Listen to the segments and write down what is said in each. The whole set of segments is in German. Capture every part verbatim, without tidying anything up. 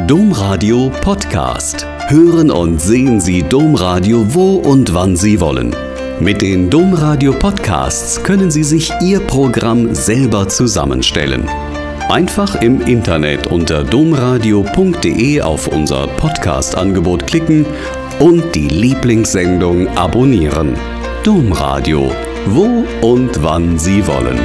Domradio Podcast. Hören und sehen Sie Domradio wo und wann Sie wollen. Mit den Domradio Podcasts können Sie sich Ihr Programm selber zusammenstellen. Einfach im Internet unter domradio punkt de auf unser Podcast-Angebot klicken und die Lieblingssendung abonnieren. Domradio, wo und wann Sie wollen.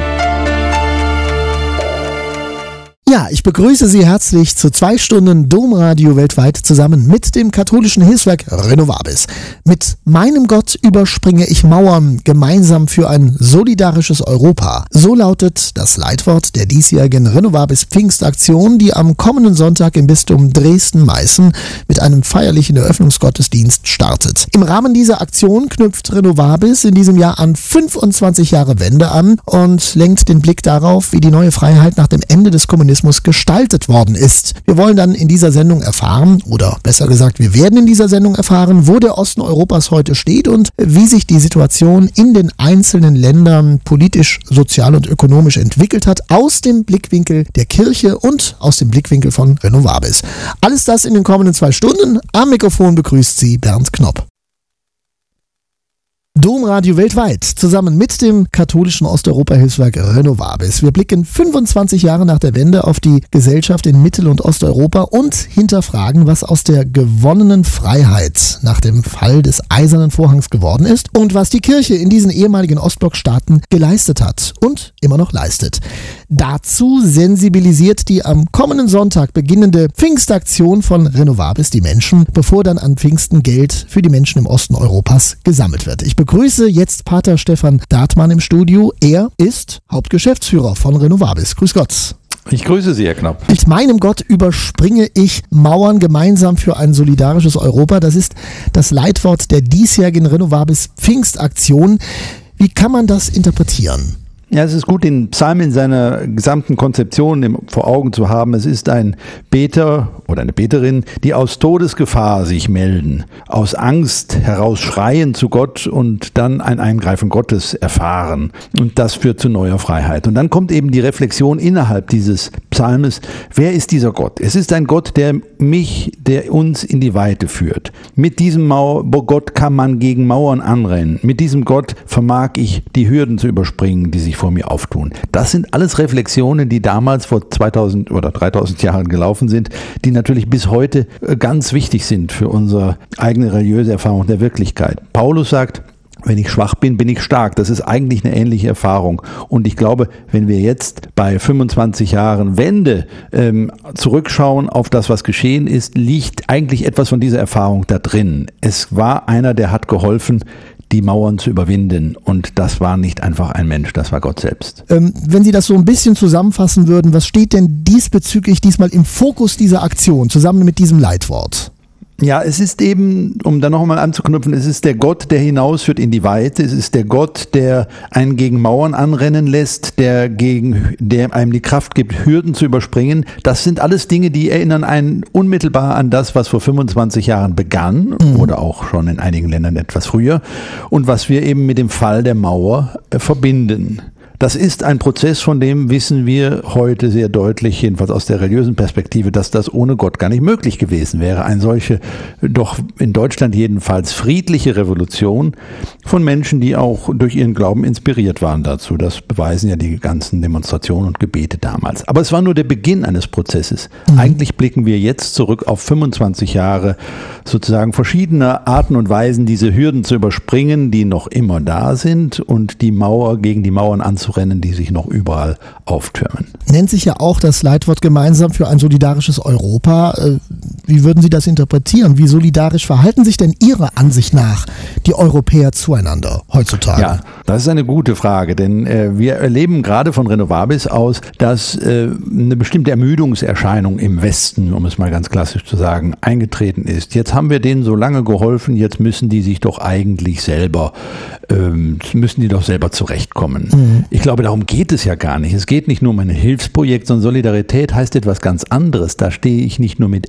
Ja, ich begrüße Sie herzlich zu zwei Stunden Domradio weltweit zusammen mit dem katholischen Hilfswerk Renovabis. Mit meinem Gott überspringe ich Mauern, gemeinsam für ein solidarisches Europa. So lautet das Leitwort der diesjährigen Renovabis Pfingstaktion, die am kommenden Sonntag im Bistum Dresden-Meißen mit einem feierlichen Eröffnungsgottesdienst startet. Im Rahmen dieser Aktion knüpft Renovabis in diesem Jahr an fünfundzwanzig Jahre Wende an und lenkt den Blick darauf, wie die neue Freiheit nach dem Ende des Kommunismus gestaltet worden ist. Wir wollen dann in dieser Sendung erfahren, oder besser gesagt, wir werden in dieser Sendung erfahren, wo der Osten Europas heute steht und wie sich die Situation in den einzelnen Ländern politisch, sozial und ökonomisch entwickelt hat, aus dem Blickwinkel der Kirche und aus dem Blickwinkel von Renovabis. Alles das in den kommenden zwei Stunden. Am Mikrofon begrüßt Sie Bernd Knopp. Domradio weltweit, zusammen mit dem katholischen Osteuropa-Hilfswerk Renovabis. Wir blicken fünfundzwanzig Jahre nach der Wende auf die Gesellschaft in Mittel- und Osteuropa und hinterfragen, was aus der gewonnenen Freiheit nach dem Fall des Eisernen Vorhangs geworden ist und was die Kirche in diesen ehemaligen Ostblockstaaten geleistet hat und immer noch leistet. Dazu sensibilisiert die am kommenden Sonntag beginnende Pfingstaktion von Renovabis die Menschen, bevor dann an Pfingsten Geld für die Menschen im Osten Europas gesammelt wird. Ich begrüße jetzt Pater Stefan Dartmann im Studio. Er ist Hauptgeschäftsführer von Renovabis. Grüß Gott. Ich grüße Sie, Herr Knopp. Mit meinem Gott überspringe ich Mauern, gemeinsam für ein solidarisches Europa. Das ist das Leitwort der diesjährigen Renovabis Pfingstaktion. Wie kann man das interpretieren? Ja, es ist gut, den Psalm in seiner gesamten Konzeption vor Augen zu haben. Es ist ein Beter oder eine Beterin, die aus Todesgefahr sich melden, aus Angst heraus schreien zu Gott und dann ein Eingreifen Gottes erfahren. Und das führt zu neuer Freiheit. Und dann kommt eben die Reflexion innerhalb dieses Psalmes. Wer ist dieser Gott? Es ist ein Gott, der mich, der uns in die Weite führt. Mit diesem Mauer, Gott kann man gegen Mauern anrennen. Mit diesem Gott vermag ich, die Hürden zu überspringen, die sich vor mir auftun. Das sind alles Reflexionen, die damals vor zweitausend oder dreitausend Jahren gelaufen sind, die natürlich bis heute ganz wichtig sind für unsere eigene religiöse Erfahrung der Wirklichkeit. Paulus sagt, wenn ich schwach bin, bin ich stark. Das ist eigentlich eine ähnliche Erfahrung. Und ich glaube, wenn wir jetzt bei fünfundzwanzig Jahren Wende ähm, zurückschauen auf das, was geschehen ist, liegt eigentlich etwas von dieser Erfahrung da drin. Es war einer, der hat geholfen, die Mauern zu überwinden. Und das war nicht einfach ein Mensch, das war Gott selbst. Ähm, wenn Sie das so ein bisschen zusammenfassen würden, was steht denn diesbezüglich diesmal im Fokus dieser Aktion, zusammen mit diesem Leitwort? Ja, es ist eben, um da nochmal anzuknüpfen, es ist der Gott, der hinausführt in die Weite. Es ist der Gott, der einen gegen Mauern anrennen lässt, der gegen, der einem die Kraft gibt, Hürden zu überspringen. Das sind alles Dinge, die erinnern einen unmittelbar an das, was vor fünfundzwanzig Jahren begann, mhm. oder auch schon in einigen Ländern etwas früher, und was wir eben mit dem Fall der Mauer äh, verbinden. Das ist ein Prozess, von dem wissen wir heute sehr deutlich, jedenfalls aus der religiösen Perspektive, dass das ohne Gott gar nicht möglich gewesen wäre. Eine solche, doch in Deutschland jedenfalls friedliche Revolution von Menschen, die auch durch ihren Glauben inspiriert waren dazu. Das beweisen ja die ganzen Demonstrationen und Gebete damals. Aber es war nur der Beginn eines Prozesses. Mhm. Eigentlich blicken wir jetzt zurück auf fünfundzwanzig Jahre sozusagen verschiedener Arten und Weisen, diese Hürden zu überspringen, die noch immer da sind, und die Mauer gegen die Mauern anzurennen, die sich noch überall auftürmen. Nennt sich ja auch das Leitwort gemeinsam für ein solidarisches Europa. Wie würden Sie das interpretieren? Wie solidarisch verhalten sich denn Ihrer Ansicht nach die Europäer zueinander heutzutage? Ja, das ist eine gute Frage, denn äh, wir erleben gerade von Renovabis aus, dass äh, eine bestimmte Ermüdungserscheinung im Westen, um es mal ganz klassisch zu sagen, eingetreten ist. Jetzt haben wir denen so lange geholfen, jetzt müssen die sich doch eigentlich selber, ähm, müssen die doch selber zurechtkommen. Mhm. Ich glaube, darum geht es ja gar nicht. Es geht nicht nur um ein Hilfsprojekt, sondern Solidarität heißt etwas ganz anderes. Da stehe ich nicht nur mit etwas,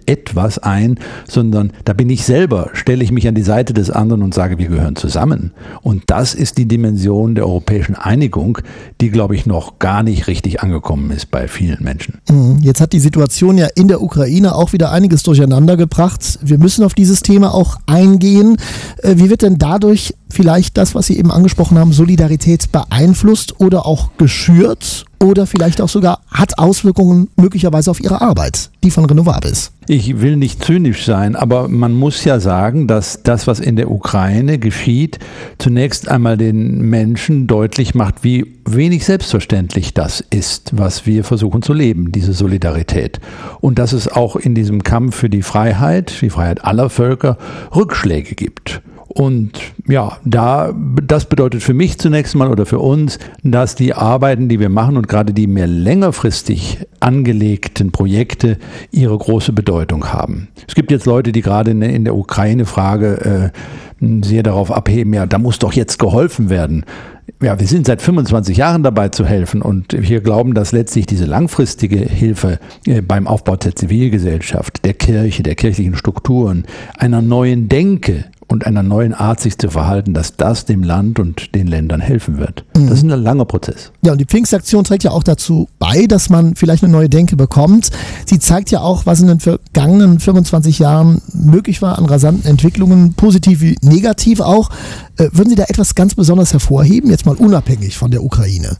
was ein, sondern da bin ich selber, stelle ich mich an die Seite des anderen und sage, wir gehören zusammen. Und das ist die Dimension der europäischen Einigung, die, glaube ich, noch gar nicht richtig angekommen ist bei vielen Menschen. Jetzt hat die Situation ja in der Ukraine auch wieder einiges durcheinander gebracht. Wir müssen auf dieses Thema auch eingehen. Wie wird denn dadurch vielleicht das, was Sie eben angesprochen haben, Solidarität beeinflusst oder auch geschürt oder vielleicht auch sogar hat Auswirkungen möglicherweise auf Ihre Arbeit, die von Renovabis? Ich will nicht zynisch sein, aber man muss ja sagen, dass das, was in der Ukraine geschieht, zunächst einmal den Menschen deutlich macht, wie wenig selbstverständlich das ist, was wir versuchen zu leben, diese Solidarität. Und dass es auch in diesem Kampf für die Freiheit, die Freiheit aller Völker, Rückschläge gibt. Und ja, da, das bedeutet für mich zunächst mal oder für uns, dass die Arbeiten, die wir machen und gerade die mehr längerfristig angelegten Projekte ihre große Bedeutung haben. Es gibt jetzt Leute, die gerade in, in der Ukraine-Frage äh, sehr darauf abheben, ja, da muss doch jetzt geholfen werden. Ja, wir sind seit fünfundzwanzig Jahren dabei zu helfen und wir glauben, dass letztlich diese langfristige Hilfe äh, beim Aufbau der Zivilgesellschaft, der Kirche, der kirchlichen Strukturen, einer neuen Denke und einer neuen Art, sich zu verhalten, dass das dem Land und den Ländern helfen wird. Mhm. Das ist ein langer Prozess. Ja, und die Pfingstaktion trägt ja auch dazu bei, dass man vielleicht eine neue Denke bekommt. Sie zeigt ja auch, was in den vergangenen fünfundzwanzig Jahren möglich war an rasanten Entwicklungen, positiv wie negativ auch. Äh, würden Sie da etwas ganz besonders hervorheben, jetzt mal unabhängig von der Ukraine?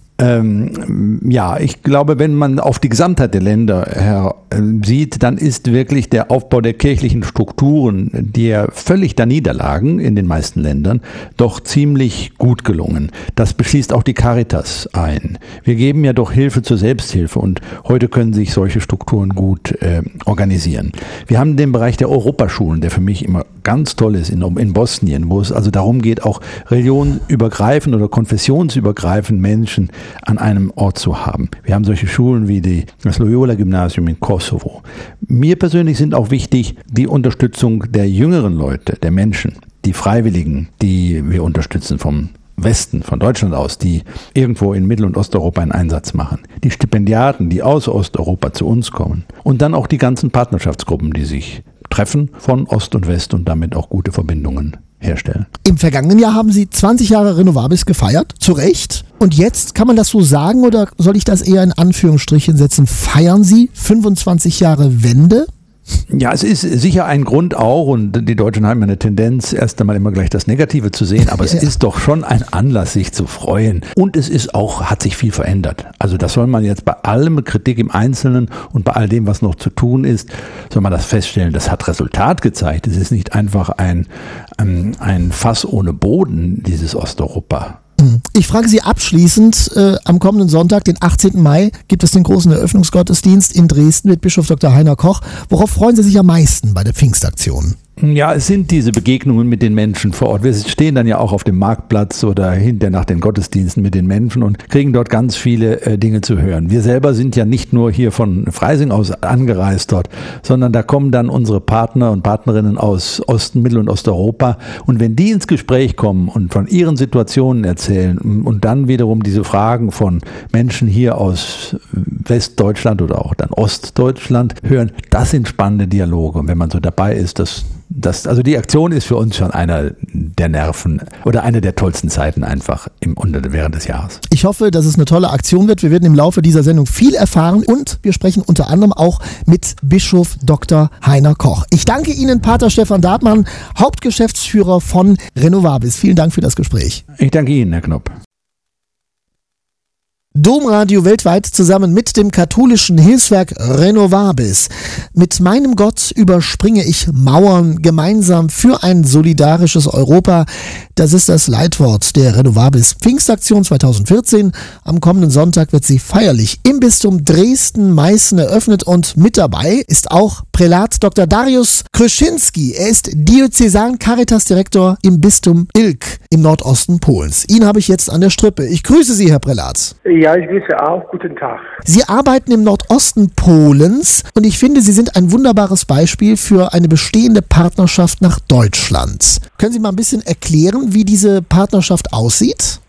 Ähm, ja, ich glaube, wenn man auf die Gesamtheit der Länder her, äh, sieht, dann ist wirklich der Aufbau der kirchlichen Strukturen, die ja völlig da niederlagen in den meisten Ländern, doch ziemlich gut gelungen. Das beschließt auch die Caritas ein. Wir geben ja doch Hilfe zur Selbsthilfe und heute können sich solche Strukturen gut äh, organisieren. Wir haben den Bereich der Europaschulen, der für mich immer ganz toll ist in, in Bosnien, wo es also darum geht, auch religionübergreifend oder konfessionsübergreifend Menschen an einem Ort zu haben. Wir haben solche Schulen wie die, das Loyola-Gymnasium in Kosovo. Mir persönlich sind auch wichtig die Unterstützung der jüngeren Leute, der Menschen, die Freiwilligen, die wir unterstützen vom Westen, von Deutschland aus, die irgendwo in Mittel- und Osteuropa einen Einsatz machen. Die Stipendiaten, die aus Osteuropa zu uns kommen. Und dann auch die ganzen Partnerschaftsgruppen, die sich treffen von Ost und West und damit auch gute Verbindungen herstellen. Im vergangenen Jahr haben Sie zwanzig Jahre Renovabis gefeiert, zu Recht. Und jetzt, kann man das so sagen oder soll ich das eher in Anführungsstrichen setzen, feiern Sie fünfundzwanzig Jahre Wende? Ja, es ist sicher ein Grund auch, und die Deutschen haben eine Tendenz, erst einmal immer gleich das Negative zu sehen, aber es ja. ist doch schon ein Anlass, sich zu freuen. Und es ist auch, hat sich viel verändert. Also das soll man jetzt bei allem Kritik im Einzelnen und bei all dem, was noch zu tun ist, soll man das feststellen, das hat Resultat gezeigt. Es ist nicht einfach ein, ein, ein Fass ohne Boden, dieses Osteuropa. Ich frage Sie abschließend, äh, am kommenden Sonntag, den achtzehnten Mai, gibt es den großen Eröffnungsgottesdienst in Dresden mit Bischof Doktor Heiner Koch. Worauf freuen Sie sich am meisten bei der Pfingstaktion? Ja, es sind diese Begegnungen mit den Menschen vor Ort. Wir stehen dann ja auch auf dem Marktplatz oder hinterher nach den Gottesdiensten mit den Menschen und kriegen dort ganz viele äh, Dinge zu hören. Wir selber sind ja nicht nur hier von Freising aus angereist dort, sondern da kommen dann unsere Partner und Partnerinnen aus Osten, Mittel- und Osteuropa. Und wenn die ins Gespräch kommen und von ihren Situationen erzählen und dann wiederum diese Fragen von Menschen hier aus Westdeutschland oder auch dann Ostdeutschland hören, das sind spannende Dialoge. Und wenn man so dabei ist, das Das, also die Aktion ist für uns schon einer der Nerven oder eine der tollsten Zeiten einfach im, während des Jahres. Ich hoffe, dass es eine tolle Aktion wird. Wir werden im Laufe dieser Sendung viel erfahren und wir sprechen unter anderem auch mit Bischof Doktor Heiner Koch. Ich danke Ihnen, Pater Stefan Dartmann, Hauptgeschäftsführer von Renovabis. Vielen Dank für das Gespräch. Ich danke Ihnen, Herr Knopp. Domradio weltweit zusammen mit dem katholischen Hilfswerk Renovabis. Mit meinem Gott überspringe ich Mauern gemeinsam für ein solidarisches Europa. Das ist das Leitwort der Renovabis Pfingstaktion zweitausendvierzehn. Am kommenden Sonntag wird sie feierlich im Bistum Dresden-Meißen eröffnet und mit dabei ist auch Prälat Doktor Dariusz Krzyszynski. Er ist Diözesan-Caritas-Direktor im Bistum Ilk im Nordosten Polens. Ihn habe ich jetzt an der Strippe. Ich grüße Sie, Herr Prälat. Ja, ich grüße auch. Guten Tag. Sie arbeiten im Nordosten Polens und ich finde, Sie sind ein wunderbares Beispiel für eine bestehende Partnerschaft nach Deutschland. Können Sie mal ein bisschen erklären, wie diese Partnerschaft aussieht?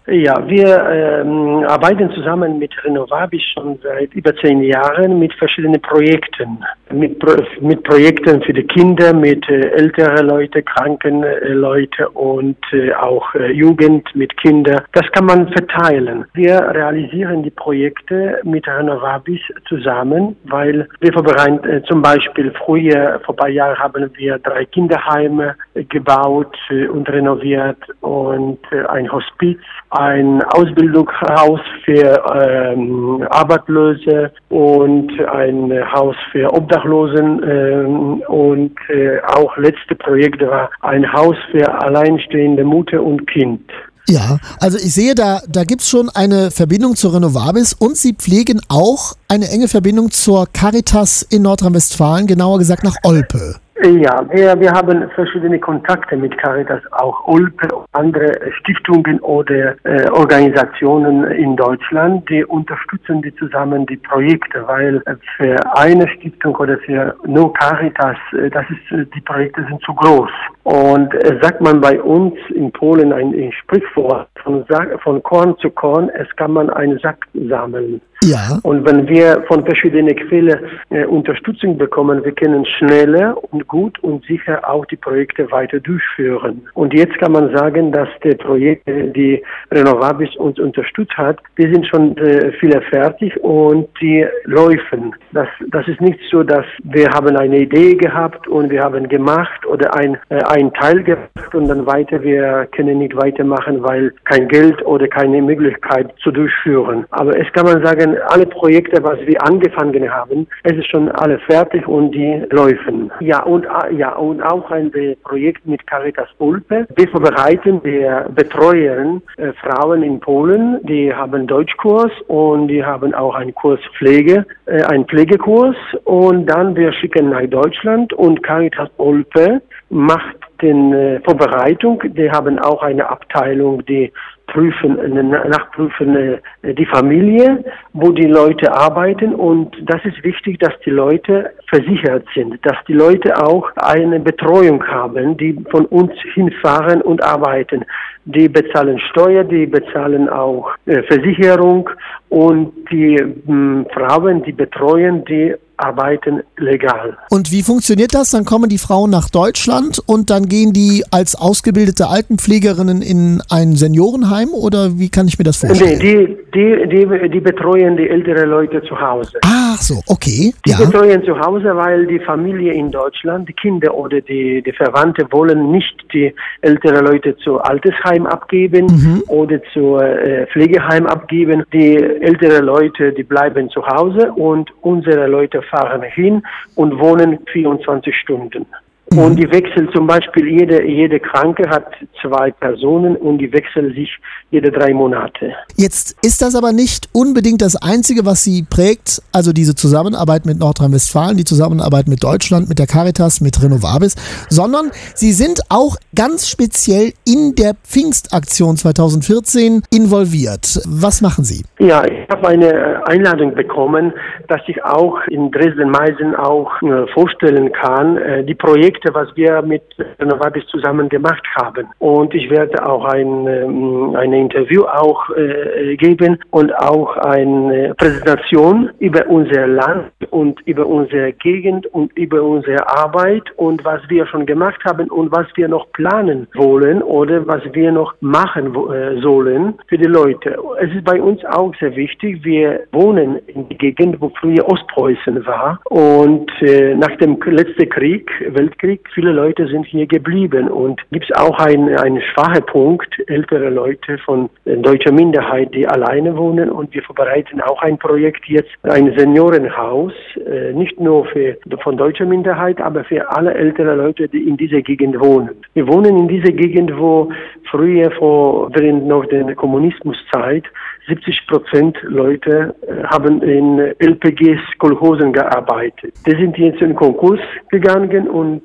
Ja, wir ähm, arbeiten zusammen mit Renovabis schon seit über zehn Jahren mit verschiedenen Projekten. Mit, Pro- mit Projekten für die Kinder, mit äh, ältere Leute, kranken äh, Leute und äh, auch äh, Jugend mit Kindern. Das kann man verteilen. Wir realisieren die Projekte mit Renovabis zusammen, weil wir vorbereiten, äh, zum Beispiel früher, vor ein paar Jahren haben wir drei Kinderheime äh, gebaut äh, und renoviert und äh, ein Hospiz, ein Ausbildungshaus für ähm, Arbeitslose und ein Haus für Obdachlosen ähm, und äh, auch letzte Projekt war ein Haus für alleinstehende Mutter und Kind. Ja, also ich sehe, da, da gibt's schon eine Verbindung zur Renovabis und Sie pflegen auch eine enge Verbindung zur Caritas in Nordrhein-Westfalen, genauer gesagt nach Olpe. Ja, wir, wir haben verschiedene Kontakte mit Caritas, auch Olpe und andere Stiftungen oder äh, Organisationen in Deutschland, die unterstützen die zusammen die Projekte, weil für eine Stiftung oder für nur Caritas, äh, das ist, die Projekte sind zu groß. Und äh, sagt man bei uns in Polen ein, ein Sprichwort, von, von Korn zu Korn, es kann man einen Sack sammeln. Ja. Und wenn wir von verschiedenen Quellen äh, Unterstützung bekommen, wir können schneller und gut und sicher auch die Projekte weiter durchführen. Und jetzt kann man sagen, dass die Projekte, die Renovabis uns unterstützt hat, die sind schon äh, viele fertig und die laufen. Das, das ist nicht so, dass wir haben eine Idee gehabt und wir haben gemacht oder ein, äh, ein Teil gemacht und dann weiter, wir können nicht weitermachen, weil kein Geld oder keine Möglichkeit zu durchführen. Aber es kann man sagen, alle Projekte, was wir angefangen haben, es ist schon alle fertig und die laufen. Ja, und, ja, und auch ein Projekt mit Caritas Olpe. Wir vorbereiten, wir betreuen äh, Frauen in Polen, die haben Deutschkurs und die haben auch einen Kurs Pflege, äh, einen Pflegekurs und dann wir schicken nach Deutschland und Caritas Olpe macht den äh, Vorbereitung. Die haben auch eine Abteilung, die prüfen, nachprüfen äh, die Familie, wo die Leute arbeiten und das ist wichtig, dass die Leute versichert sind, dass die Leute auch eine Betreuung haben, die von uns hinfahren und arbeiten. Die bezahlen Steuer, die bezahlen auch äh, Versicherung und die mh, Frauen, die betreuen, die arbeiten legal. Und wie funktioniert das? Dann kommen die Frauen nach Deutschland und dann gehen die als ausgebildete Altenpflegerinnen in ein Seniorenheim oder wie kann ich mir das vorstellen? Nee, die, die, die, die betreuen die älteren Leute zu Hause. Ach so, okay. Die ja. betreuen zu Hause, weil die Familie in Deutschland, die Kinder oder die, die Verwandte wollen nicht die älteren Leute zu Altersheim abgeben mhm. oder zu äh, Pflegeheim abgeben. Die älteren Leute, die bleiben zu Hause und unsere Leute fahren hin und wohnen vierundzwanzig Stunden. Mhm. Und die wechseln zum Beispiel, jede, jede Kranke hat zwei Personen und die wechseln sich jede drei Monate. Jetzt ist das aber nicht unbedingt das Einzige, was Sie prägt, also diese Zusammenarbeit mit Nordrhein-Westfalen, die Zusammenarbeit mit Deutschland, mit der Caritas, mit Renovabis, sondern Sie sind auch ganz speziell in der Pfingstaktion zweitausendvierzehn involviert. Was machen Sie? Ja, ich habe eine Einladung bekommen, dass ich auch in Dresden-Meißen auch äh, vorstellen kann, äh, die Projekte, was wir mit Renovabis zusammen gemacht haben. Und ich werde auch ein, ähm, eine Interview auch äh, geben und auch eine Präsentation über unser Land und über unsere Gegend und über unsere Arbeit und was wir schon gemacht haben und was wir noch planen wollen oder was wir noch machen äh, sollen für die Leute. Es ist bei uns auch sehr wichtig, wir wohnen in der Gegend, wo früher Ostpreußen war und äh, nach dem letzten Krieg, Weltkrieg, viele Leute sind hier geblieben und gibt es auch einen, einen schwachen Punkt, ältere Leute von deutscher Minderheit, die alleine wohnen und wir vorbereiten auch ein Projekt jetzt, ein Seniorenhaus, äh, nicht nur für, von deutscher Minderheit, aber für alle ältere Leute, die in dieser Gegend wohnen. Wir wohnen in dieser Gegend, wo früher, vor, während noch der Kommunismuszeit, siebzig Prozent Leute haben in L P Gs, Kolchosen gearbeitet. Die sind jetzt in Konkurs gegangen und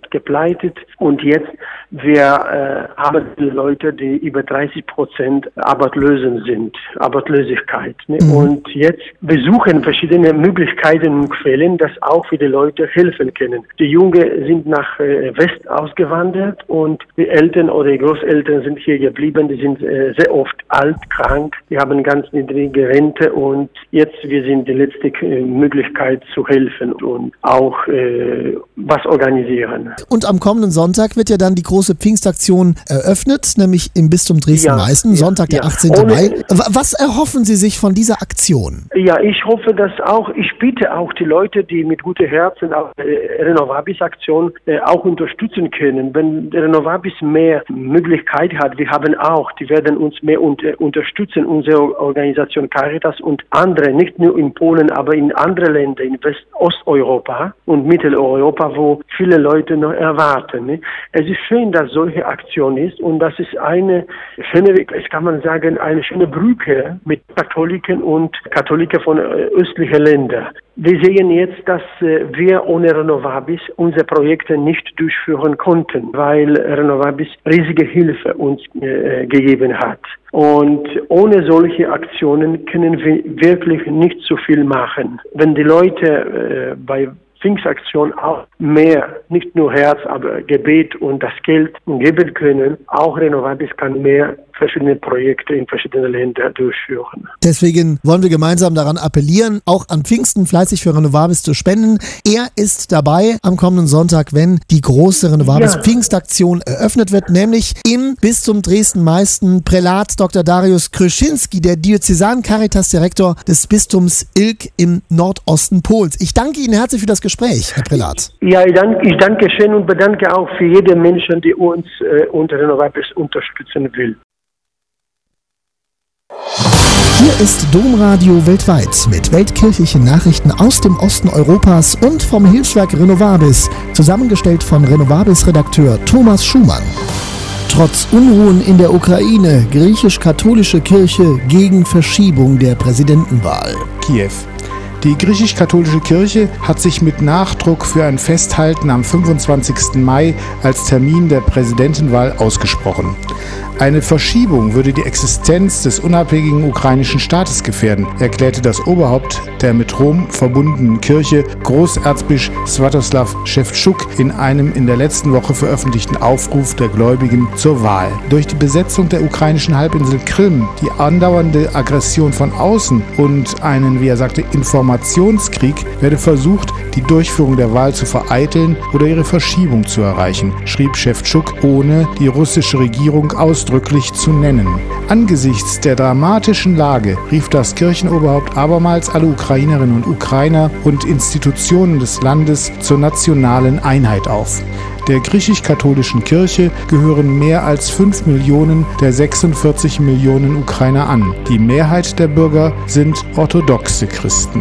fast gepleitet und jetzt wir äh, haben Leute, die über dreißig Prozent Arbeitslosen sind, Arbeitslosigkeit. Ne? Mhm. Und jetzt wir suchen verschiedene Möglichkeiten und Quellen, dass auch für die Leute helfen können. Die Jungen sind nach äh, West ausgewandert und die Eltern oder die Großeltern sind hier geblieben. Die sind äh, sehr oft alt, krank, die haben ganz niedrige Rente und jetzt wir sind die letzte äh, Möglichkeit zu helfen und auch äh, was organisieren. Und am kommenden Sonntag wird ja dann die große Pfingstaktion eröffnet, nämlich im Bistum Dresden-Meißen, ja, Sonntag, ja, der achtzehnten Mai. Was erhoffen Sie sich von dieser Aktion? Ja, ich hoffe, dass auch, ich bitte auch die Leute, die mit gutem Herzen auch äh, Renovabis-Aktion äh, auch unterstützen können. Wenn Renovabis mehr Möglichkeit hat, wir haben auch, die werden uns mehr unter, unterstützen, unsere Organisation Caritas und andere, nicht nur in Polen, aber in andere Länder, in West-Osteuropa und Mitteleuropa, wo viele Leute noch erwarten. Ne? Es ist schön, dass solche Aktion ist und das ist eine schöne, es kann man sagen, eine schöne Brücke mit Katholiken und Katholiken von östlichen Ländern. Wir sehen jetzt, dass wir ohne Renovabis unsere Projekte nicht durchführen konnten, weil Renovabis riesige Hilfe uns äh, gegeben hat. Und ohne solche Aktionen können wir wirklich nicht so viel machen. Wenn die Leute äh, bei Pfingstaktion auch mehr, nicht nur Herz, aber Gebet und das Geld geben können, auch Renovabis kann mehr verschiedene Projekte in verschiedenen Ländern durchführen. Deswegen wollen wir gemeinsam daran appellieren, auch an Pfingsten fleißig für Renovabis zu spenden. Er ist dabei am kommenden Sonntag, wenn die große Renovabis-Pfingstaktion ja. eröffnet wird, nämlich im Bistum Dresden-Meißen. Prälat Doktor Dariusz Krzyszynski, der Diözesan-Caritas-Direktor des Bistums Ilk im Nordosten Polens. Ich danke Ihnen herzlich für das Gespräch, Herr Prälat. Ja, ich danke, ich danke schön und bedanke auch für jeden Menschen, die uns äh, unter Renovabis unterstützen will. Hier ist Domradio weltweit mit weltkirchlichen Nachrichten aus dem Osten Europas und vom Hilfswerk Renovabis, zusammengestellt von Renovabis-Redakteur Thomas Schumann. Trotz Unruhen in der Ukraine, griechisch-katholische Kirche gegen Verschiebung der Präsidentenwahl. Kiew. Die griechisch-katholische Kirche hat sich mit Nachdruck für ein Festhalten am fünfundzwanzigsten Mai als Termin der Präsidentenwahl ausgesprochen. Eine Verschiebung würde die Existenz des unabhängigen ukrainischen Staates gefährden, erklärte das Oberhaupt der mit Rom verbundenen Kirche, Großerzbischof Swiatoslaw Szewczuk, in einem in der letzten Woche veröffentlichten Aufruf der Gläubigen zur Wahl. Durch die Besetzung der ukrainischen Halbinsel Krim, die andauernde Aggression von außen und einen, wie er sagte, Informationskrieg werde versucht, die Durchführung der Wahl zu vereiteln oder ihre Verschiebung zu erreichen, schrieb Szewczuk, ohne die russische Regierung ausdrücklich zu nennen. Angesichts der dramatischen Lage rief das Kirchenoberhaupt abermals alle Ukrainerinnen und Ukrainer und Institutionen des Landes zur nationalen Einheit auf. Der griechisch-katholischen Kirche gehören mehr als fünf Millionen der sechsundvierzig Millionen Ukrainer an. Die Mehrheit der Bürger sind orthodoxe Christen.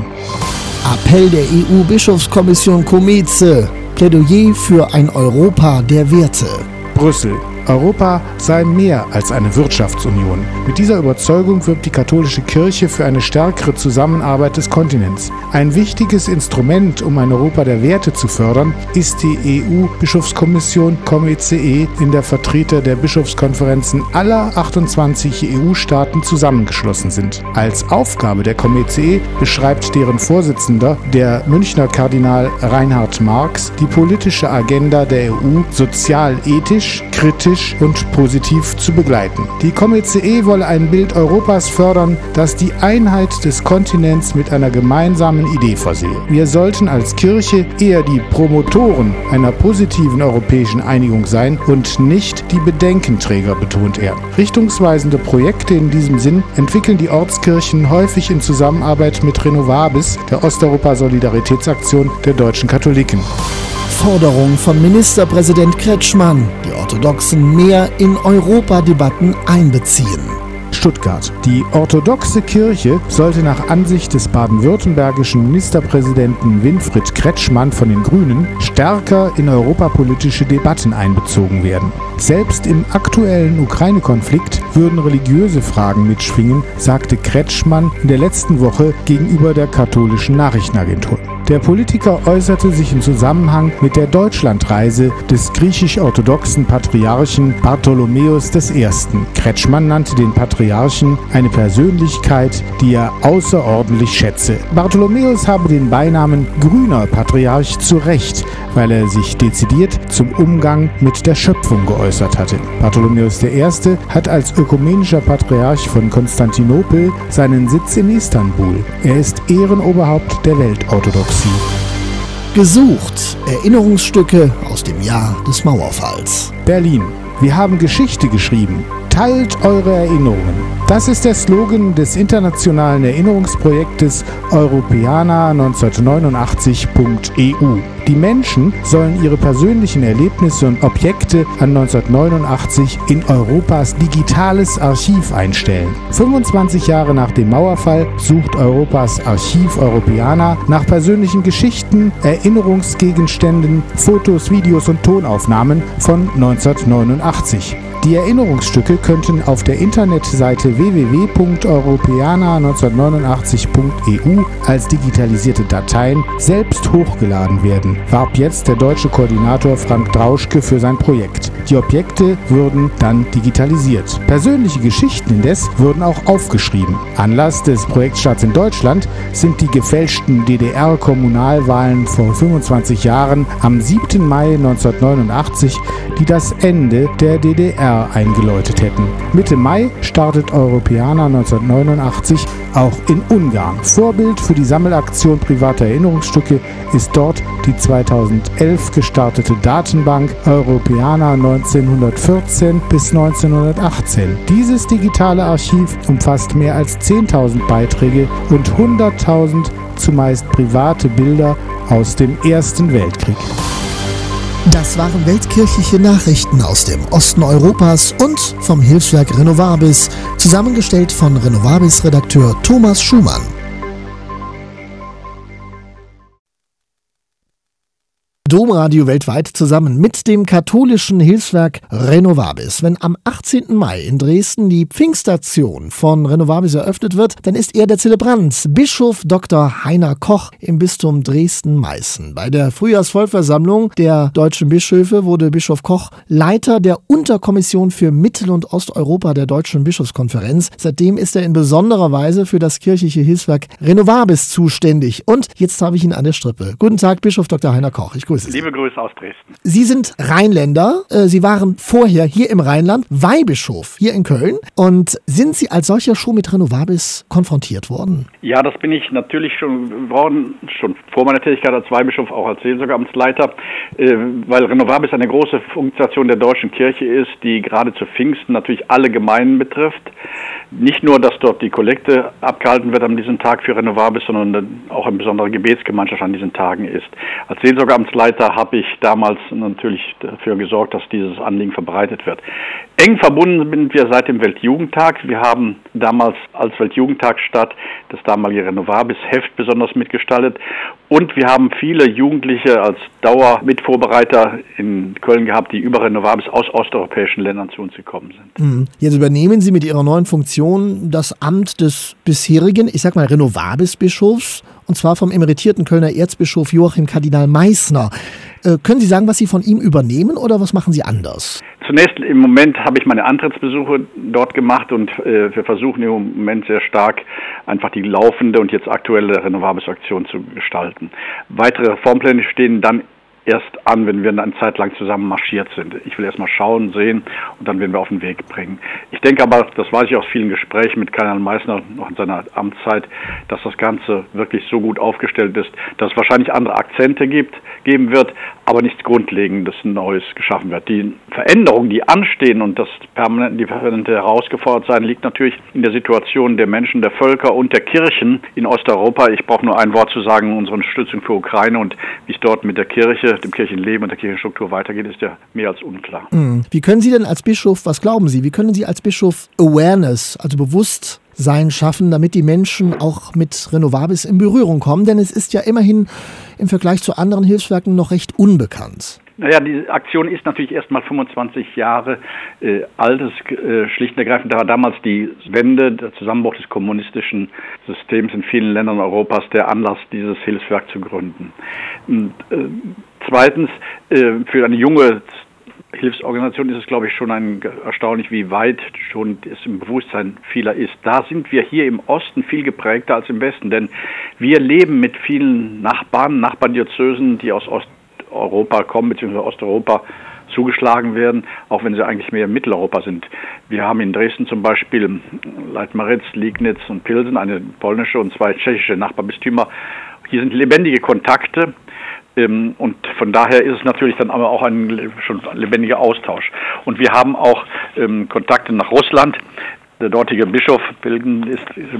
Appell der E U-Bischofskommission Komice. Plädoyer für ein Europa der Werte. Brüssel. Europa sei mehr als eine Wirtschaftsunion. Mit dieser Überzeugung wirbt die katholische Kirche für eine stärkere Zusammenarbeit des Kontinents. Ein wichtiges Instrument, um ein Europa der Werte zu fördern, ist die E U-Bischofskommission Komice, in der Vertreter der Bischofskonferenzen aller achtundzwanzig E U-Staaten zusammengeschlossen sind. Als Aufgabe der Komice beschreibt deren Vorsitzender, der Münchner Kardinal Reinhard Marx, die politische Agenda der E U sozial-ethisch, kritisch und positiv zu begleiten. Die Komice wolle ein Bild Europas fördern, das die Einheit des Kontinents mit einer gemeinsamen Idee versehe. Wir sollten als Kirche eher die Promotoren einer positiven europäischen Einigung sein und nicht die Bedenkenträger, betont er. Richtungsweisende Projekte in diesem Sinn entwickeln die Ortskirchen häufig in Zusammenarbeit mit Renovabis, der Osteuropa-Solidaritätsaktion der deutschen Katholiken. Forderung von Ministerpräsident Kretschmann, die Orthodoxen mehr in Europadebatten einbeziehen. Stuttgart. Die orthodoxe Kirche sollte nach Ansicht des baden-württembergischen Ministerpräsidenten Winfried Kretschmann von den Grünen stärker in europapolitische Debatten einbezogen werden. Selbst im aktuellen Ukraine-Konflikt würden religiöse Fragen mitschwingen, sagte Kretschmann in der letzten Woche gegenüber der katholischen Nachrichtenagentur. Der Politiker äußerte sich im Zusammenhang mit der Deutschlandreise des griechisch-orthodoxen Patriarchen Bartholomäus der Erste. Kretschmann nannte den Patriarchen eine Persönlichkeit, die er außerordentlich schätze. Bartholomäus habe den Beinamen Grüner Patriarch zu Recht, weil er sich dezidiert zum Umgang mit der Schöpfung geäußert hatte. Bartholomäus der Erste hat als ökumenischer Patriarch von Konstantinopel seinen Sitz in Istanbul. Er ist Ehrenoberhaupt der Weltorthodoxie. Gesucht. Erinnerungsstücke aus dem Jahr des Mauerfalls. Berlin. Wir haben Geschichte geschrieben. Teilt eure Erinnerungen. Das ist der Slogan des internationalen Erinnerungsprojektes Europeana neunzehnhundertneunundachtzig punkt e u. Die Menschen sollen ihre persönlichen Erlebnisse und Objekte an neunzehnhundertneunundachtzig in Europas digitales Archiv einstellen. fünfundzwanzig Jahre nach dem Mauerfall sucht Europas Archiv Europeana nach persönlichen Geschichten, Erinnerungsgegenständen, Fotos, Videos und Tonaufnahmen von neunzehnhundertneunundachtzig. Die Erinnerungsstücke könnten auf der Internetseite w w w punkt europeana neunzehnhundertneunundachtzig punkt e u als digitalisierte Dateien selbst hochgeladen werden, warb jetzt der deutsche Koordinator Frank Drauschke für sein Projekt. Die Objekte würden dann digitalisiert. Persönliche Geschichten indes würden auch aufgeschrieben. Anlass des Projektstarts in Deutschland sind die gefälschten D D R-Kommunalwahlen vor fünfundzwanzig Jahren am siebten Mai neunzehnhundertneunundachtzig, die das Ende der D D R eingeläutet hätten. Mitte Mai startet Europeana neunzehnhundertneunundachtzig auch in Ungarn. Vorbild für die Sammelaktion privater Erinnerungsstücke ist dort die zweitausendelf gestartete Datenbank Europeana neunzehnhundertvierzehn bis neunzehnhundertachtzehn. Dieses digitale Archiv umfasst mehr als zehntausend Beiträge und hunderttausend zumeist private Bilder aus dem Ersten Weltkrieg. Das waren weltkirchliche Nachrichten aus dem Osten Europas und vom Hilfswerk Renovabis, zusammengestellt von Renovabis-Redakteur Thomas Schumann. Domradio weltweit zusammen mit dem katholischen Hilfswerk Renovabis. Wenn am achtzehnten Mai in Dresden die Pfingststation von Renovabis eröffnet wird, dann ist er der Zelebrant, Bischof Doktor Heiner Koch im Bistum Dresden-Meißen. Bei der Frühjahrsvollversammlung der deutschen Bischöfe wurde Bischof Koch Leiter der Unterkommission für Mittel- und Osteuropa der Deutschen Bischofskonferenz. Seitdem ist er in besonderer Weise für das kirchliche Hilfswerk Renovabis zuständig. Und jetzt habe ich ihn an der Strippe. Guten Tag, Bischof Doktor Heiner Koch. Ich grüße Sie. Liebe Grüße aus Dresden. Sie sind Rheinländer. Sie waren vorher hier im Rheinland Weihbischof hier in Köln. Und sind Sie als solcher schon mit Renovabis konfrontiert worden? Ja, das bin ich natürlich schon geworden, schon vor meiner Tätigkeit als Weihbischof, auch als Seelsorgeamtsleiter, weil Renovabis eine große Funktion der deutschen Kirche ist, die gerade zu Pfingsten natürlich alle Gemeinden betrifft. Nicht nur, dass dort die Kollekte abgehalten wird an diesem Tag für Renovabis, sondern auch eine besondere Gebetsgemeinschaft an diesen Tagen ist. Als Seelsorgeamtsleiter habe ich damals natürlich dafür gesorgt, dass dieses Anliegen verbreitet wird. Eng verbunden sind wir seit dem Weltjugendtag. Wir haben damals als Weltjugendtag statt das damalige Renovabis-Heft besonders mitgestaltet. Und wir haben viele Jugendliche als Dauermitvorbereiter in Köln gehabt, die über Renovabis aus osteuropäischen Ländern zu uns gekommen sind. Jetzt übernehmen Sie mit Ihrer neuen Funktion das Amt des bisherigen, ich sag mal, Renovabis-Bischofs, und zwar vom emeritierten Kölner Erzbischof Joachim Kardinal Meissner. Äh, können Sie sagen, was Sie von ihm übernehmen oder was machen Sie anders? Zunächst im Moment habe ich meine Antrittsbesuche dort gemacht und äh, wir versuchen im Moment sehr stark einfach die laufende und jetzt aktuelle Renovabis-Aktion zu gestalten. Weitere Reformpläne stehen dann erst an, wenn wir eine Zeit lang zusammen marschiert sind. Ich will erst mal schauen, sehen und dann werden wir auf den Weg bringen. Ich denke aber, das weiß ich aus vielen Gesprächen mit Kardinal Meissner noch in seiner Amtszeit, dass das Ganze wirklich so gut aufgestellt ist, dass es wahrscheinlich andere Akzente gibt, geben wird, aber nichts Grundlegendes Neues geschaffen wird. Die Veränderungen, die anstehen und das permanente, die permanente herausgefordert sein, liegt natürlich in der Situation der Menschen, der Völker und der Kirchen in Osteuropa. Ich brauche nur ein Wort zu sagen, unsere Unterstützung für Ukraine und wie es dort mit der Kirche, dem Kirchenleben und der Kirchenstruktur weitergeht, ist ja mehr als unklar. Wie können Sie denn als Bischof, was glauben Sie, wie können Sie als Bischof Awareness, also Bewusstsein schaffen, damit die Menschen auch mit Renovabis in Berührung kommen? Denn es ist ja immerhin im Vergleich zu anderen Hilfswerken noch recht unbekannt. Naja, die Aktion ist natürlich erst mal fünfundzwanzig Jahre äh, alt. Es, äh, schlicht und ergreifend war damals die Wende, der Zusammenbruch des kommunistischen Systems in vielen Ländern Europas der Anlass, dieses Hilfswerk zu gründen. Und, äh, zweitens, äh, für eine junge Hilfsorganisation ist es, glaube ich, schon ein, erstaunlich, wie weit schon es im Bewusstsein vieler ist. Da sind wir hier im Osten viel geprägter als im Westen, denn wir leben mit vielen Nachbarn, Nachbardiözesen, die aus Osteuropa kommen, beziehungsweise Osteuropa zugeschlagen werden, auch wenn sie eigentlich mehr in Mitteleuropa sind. Wir haben in Dresden zum Beispiel Leitmeritz, Liegnitz und Pilsen, eine polnische und zwei tschechische Nachbarbistümer. Hier sind lebendige Kontakte. Und von daher ist es natürlich dann aber auch ein schon lebendiger Austausch. Und wir haben auch ähm, Kontakte nach Russland. Der dortige Bischof Pilgen ist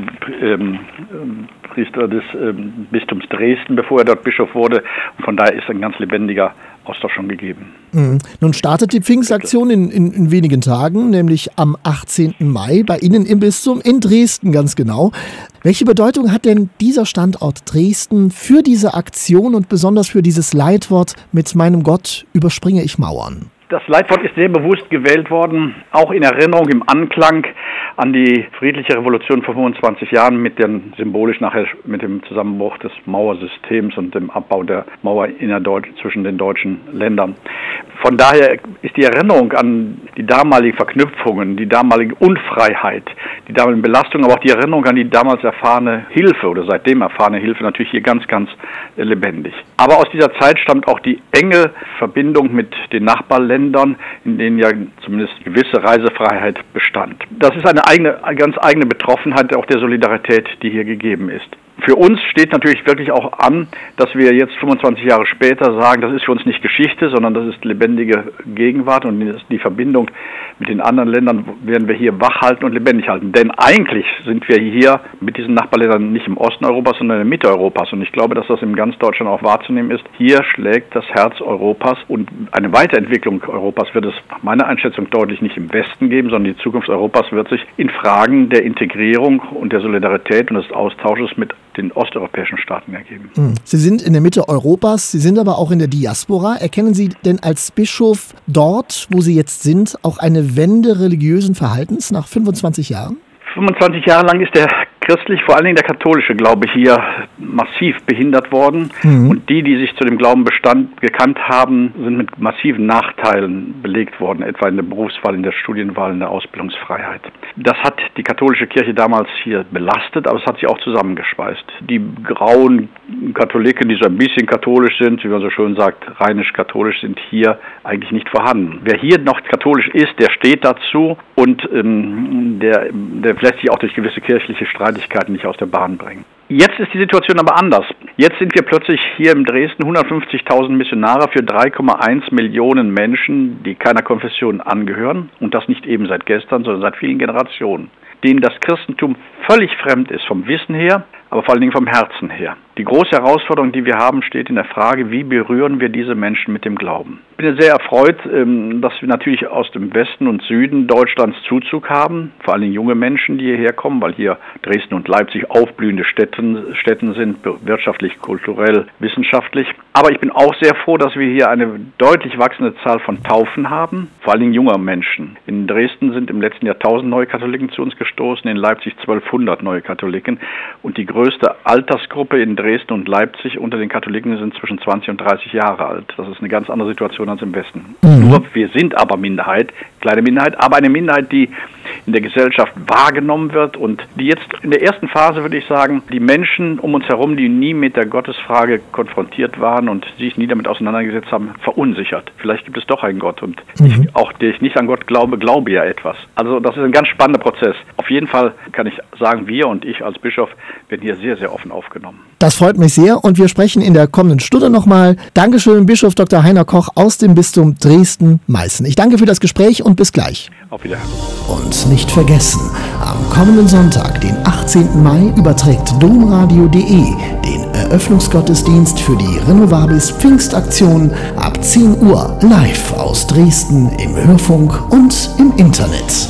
ähm, Priester des ähm, Bistums Dresden, bevor er dort Bischof wurde. Und von daher ist ein ganz lebendiger Austausch schon gegeben. Mhm. Nun startet die Pfingstaktion in, in, in wenigen Tagen, nämlich am achtzehnten Mai bei Ihnen im Bistum in Dresden ganz genau. Welche Bedeutung hat denn dieser Standort Dresden für diese Aktion und besonders für dieses Leitwort mit meinem Gott überspringe ich Mauern? Das Leitwort ist sehr bewusst gewählt worden, auch in Erinnerung, im Anklang an die friedliche Revolution vor fünfundzwanzig Jahren mit dem symbolisch nachher mit dem Zusammenbruch des Mauersystems und dem Abbau der Mauer innerdeutsch zwischen den deutschen Ländern. Von daher ist die Erinnerung an die damaligen Verknüpfungen, die damalige Unfreiheit, die damaligen Belastungen, aber auch die Erinnerung an die damals erfahrene Hilfe oder seitdem erfahrene Hilfe natürlich hier ganz, ganz lebendig. Aber aus dieser Zeit stammt auch die enge Verbindung mit den Nachbarländern, in denen ja zumindest gewisse Reisefreiheit bestand. Das ist eine eigene, eine ganz eigene Betroffenheit auch der Solidarität, die hier gegeben ist. Für uns steht natürlich wirklich auch an, dass wir jetzt fünfundzwanzig Jahre später sagen, das ist für uns nicht Geschichte, sondern das ist lebendige Gegenwart und die Verbindung mit den anderen Ländern werden wir hier wachhalten und lebendig halten. Denn eigentlich sind wir hier mit diesen Nachbarländern nicht im Osten Europas, sondern in der Mitte Europas. Und ich glaube, dass das in ganz Deutschland auch wahrzunehmen ist. Hier schlägt das Herz Europas und eine Weiterentwicklung Europas wird es nach meiner Einschätzung deutlich nicht im Westen geben, sondern die Zukunft Europas wird sich in Fragen der Integrierung und der Solidarität und des Austausches mit den osteuropäischen Staaten ergeben. Sie sind in der Mitte Europas, Sie sind aber auch in der Diaspora. Erkennen Sie denn als Bischof dort, wo Sie jetzt sind, auch eine Wende religiösen Verhaltens nach fünfundzwanzig Jahren? fünfundzwanzig Jahre lang ist der christlich, vor allen Dingen der katholische Glaube hier massiv behindert worden. Mhm. Und die, die sich zu dem Glauben bestand, gekannt haben, sind mit massiven Nachteilen belegt worden, etwa in der Berufswahl, in der Studienwahl, in der Ausbildungsfreiheit. Das hat die katholische Kirche damals hier belastet, aber es hat sie auch zusammengeschweißt. Die grauen Katholiken, die so ein bisschen katholisch sind, wie man so schön sagt, rheinisch-katholisch, sind hier eigentlich nicht vorhanden. Wer hier noch katholisch ist, der steht dazu und ähm, der, der lässt sich auch durch gewisse kirchliche Streitigkeiten nicht aus der Bahn bringen. Jetzt ist die Situation aber anders. Jetzt sind wir plötzlich hier in Dresden hundertfünfzigtausend Missionare für drei Komma eins Millionen Menschen, die keiner Konfession angehören. Und das nicht eben seit gestern, sondern seit vielen Generationen. Denen das Christentum völlig fremd ist, vom Wissen her, aber vor allen Dingen vom Herzen her. Die große Herausforderung, die wir haben, steht in der Frage, wie berühren wir diese Menschen mit dem Glauben. Ich bin sehr erfreut, dass wir natürlich aus dem Westen und Süden Deutschlands Zuzug haben, vor allen Dingen junge Menschen, die hierher kommen, weil hier Dresden und Leipzig aufblühende Städten, Städten sind, wirtschaftlich, kulturell, wissenschaftlich. Aber ich bin auch sehr froh, dass wir hier eine deutlich wachsende Zahl von Taufen haben, vor allen Dingen junger Menschen. In Dresden sind im letzten Jahr tausend neue Katholiken zu uns gestoßen, in Leipzig zwölfhundert neue Katholiken und die größte Altersgruppe in Dresden und Leipzig unter den Katholiken sind zwischen zwanzig und dreißig Jahre alt. Das ist eine ganz andere Situation als im Westen. Mhm. Nur wir sind aber Minderheit, kleine Minderheit, aber eine Minderheit, die in der Gesellschaft wahrgenommen wird und die jetzt in der ersten Phase, würde ich sagen, die Menschen um uns herum, die nie mit der Gottesfrage konfrontiert waren und sich nie damit auseinandergesetzt haben, verunsichert. Vielleicht gibt es doch einen Gott und mhm. ich, auch der ich nicht an Gott glaube, glaube ja etwas. Also das ist ein ganz spannender Prozess. Auf jeden Fall kann ich sagen, wir und ich als Bischof werden hier sehr, sehr offen aufgenommen. Das freut mich sehr und wir sprechen in der kommenden Stunde nochmal. Dankeschön, Bischof Doktor Heiner Koch aus dem Bistum Dresden-Meißen. Ich danke für das Gespräch und bis gleich. Auf Wiedersehen. Und nicht vergessen, am kommenden Sonntag, den achtzehnten Mai, überträgt domradio punkt de den Eröffnungsgottesdienst für die Renovabis Pfingstaktion ab zehn Uhr live aus Dresden im Hörfunk und im Internet.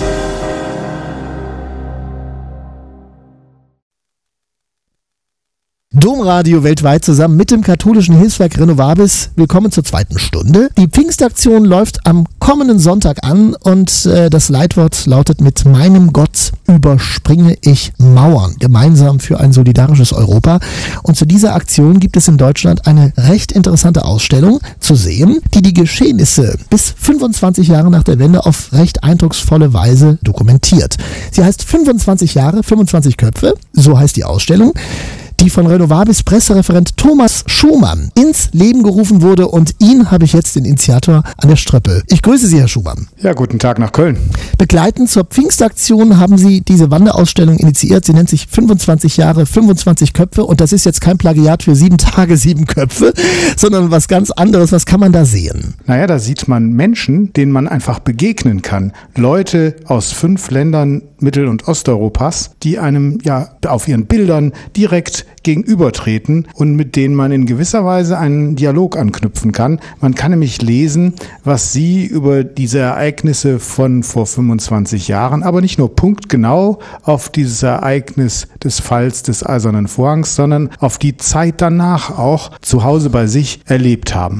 Domradio weltweit zusammen mit dem katholischen Hilfswerk Renovabis. Willkommen zur zweiten Stunde. Die Pfingstaktion läuft am kommenden Sonntag an und äh, das Leitwort lautet: Mit meinem Gott überspringe ich Mauern. Gemeinsam für ein solidarisches Europa. Und zu dieser Aktion gibt es in Deutschland eine recht interessante Ausstellung zu sehen, die die Geschehnisse bis fünfundzwanzig Jahre nach der Wende auf recht eindrucksvolle Weise dokumentiert. Sie heißt fünfundzwanzig Jahre, fünfundzwanzig Köpfe. So heißt die Ausstellung, die von Renovabis Pressereferent Thomas Schumann ins Leben gerufen wurde, und ihn habe ich jetzt, den Initiator, an der Strippe. Ich grüße Sie, Herr Schumann. Ja, guten Tag nach Köln. Begleitend zur Pfingstaktion haben Sie diese Wanderausstellung initiiert. Sie nennt sich fünfundzwanzig Jahre, fünfundzwanzig Köpfe, und das ist jetzt kein Plagiat für sieben Tage, sieben Köpfe, sondern was ganz anderes. Was kann man da sehen? Naja, da sieht man Menschen, denen man einfach begegnen kann. Leute aus fünf Ländern Mittel- und Osteuropas, die einem ja auf ihren Bildern direkt gegenübertreten und mit denen man in gewisser Weise einen Dialog anknüpfen kann. Man kann nämlich lesen, was sie über diese Ereignisse von vor fünfundzwanzig Jahren, aber nicht nur punktgenau auf dieses Ereignis des Falls des Eisernen Vorhangs, sondern auf die Zeit danach auch zu Hause bei sich erlebt haben.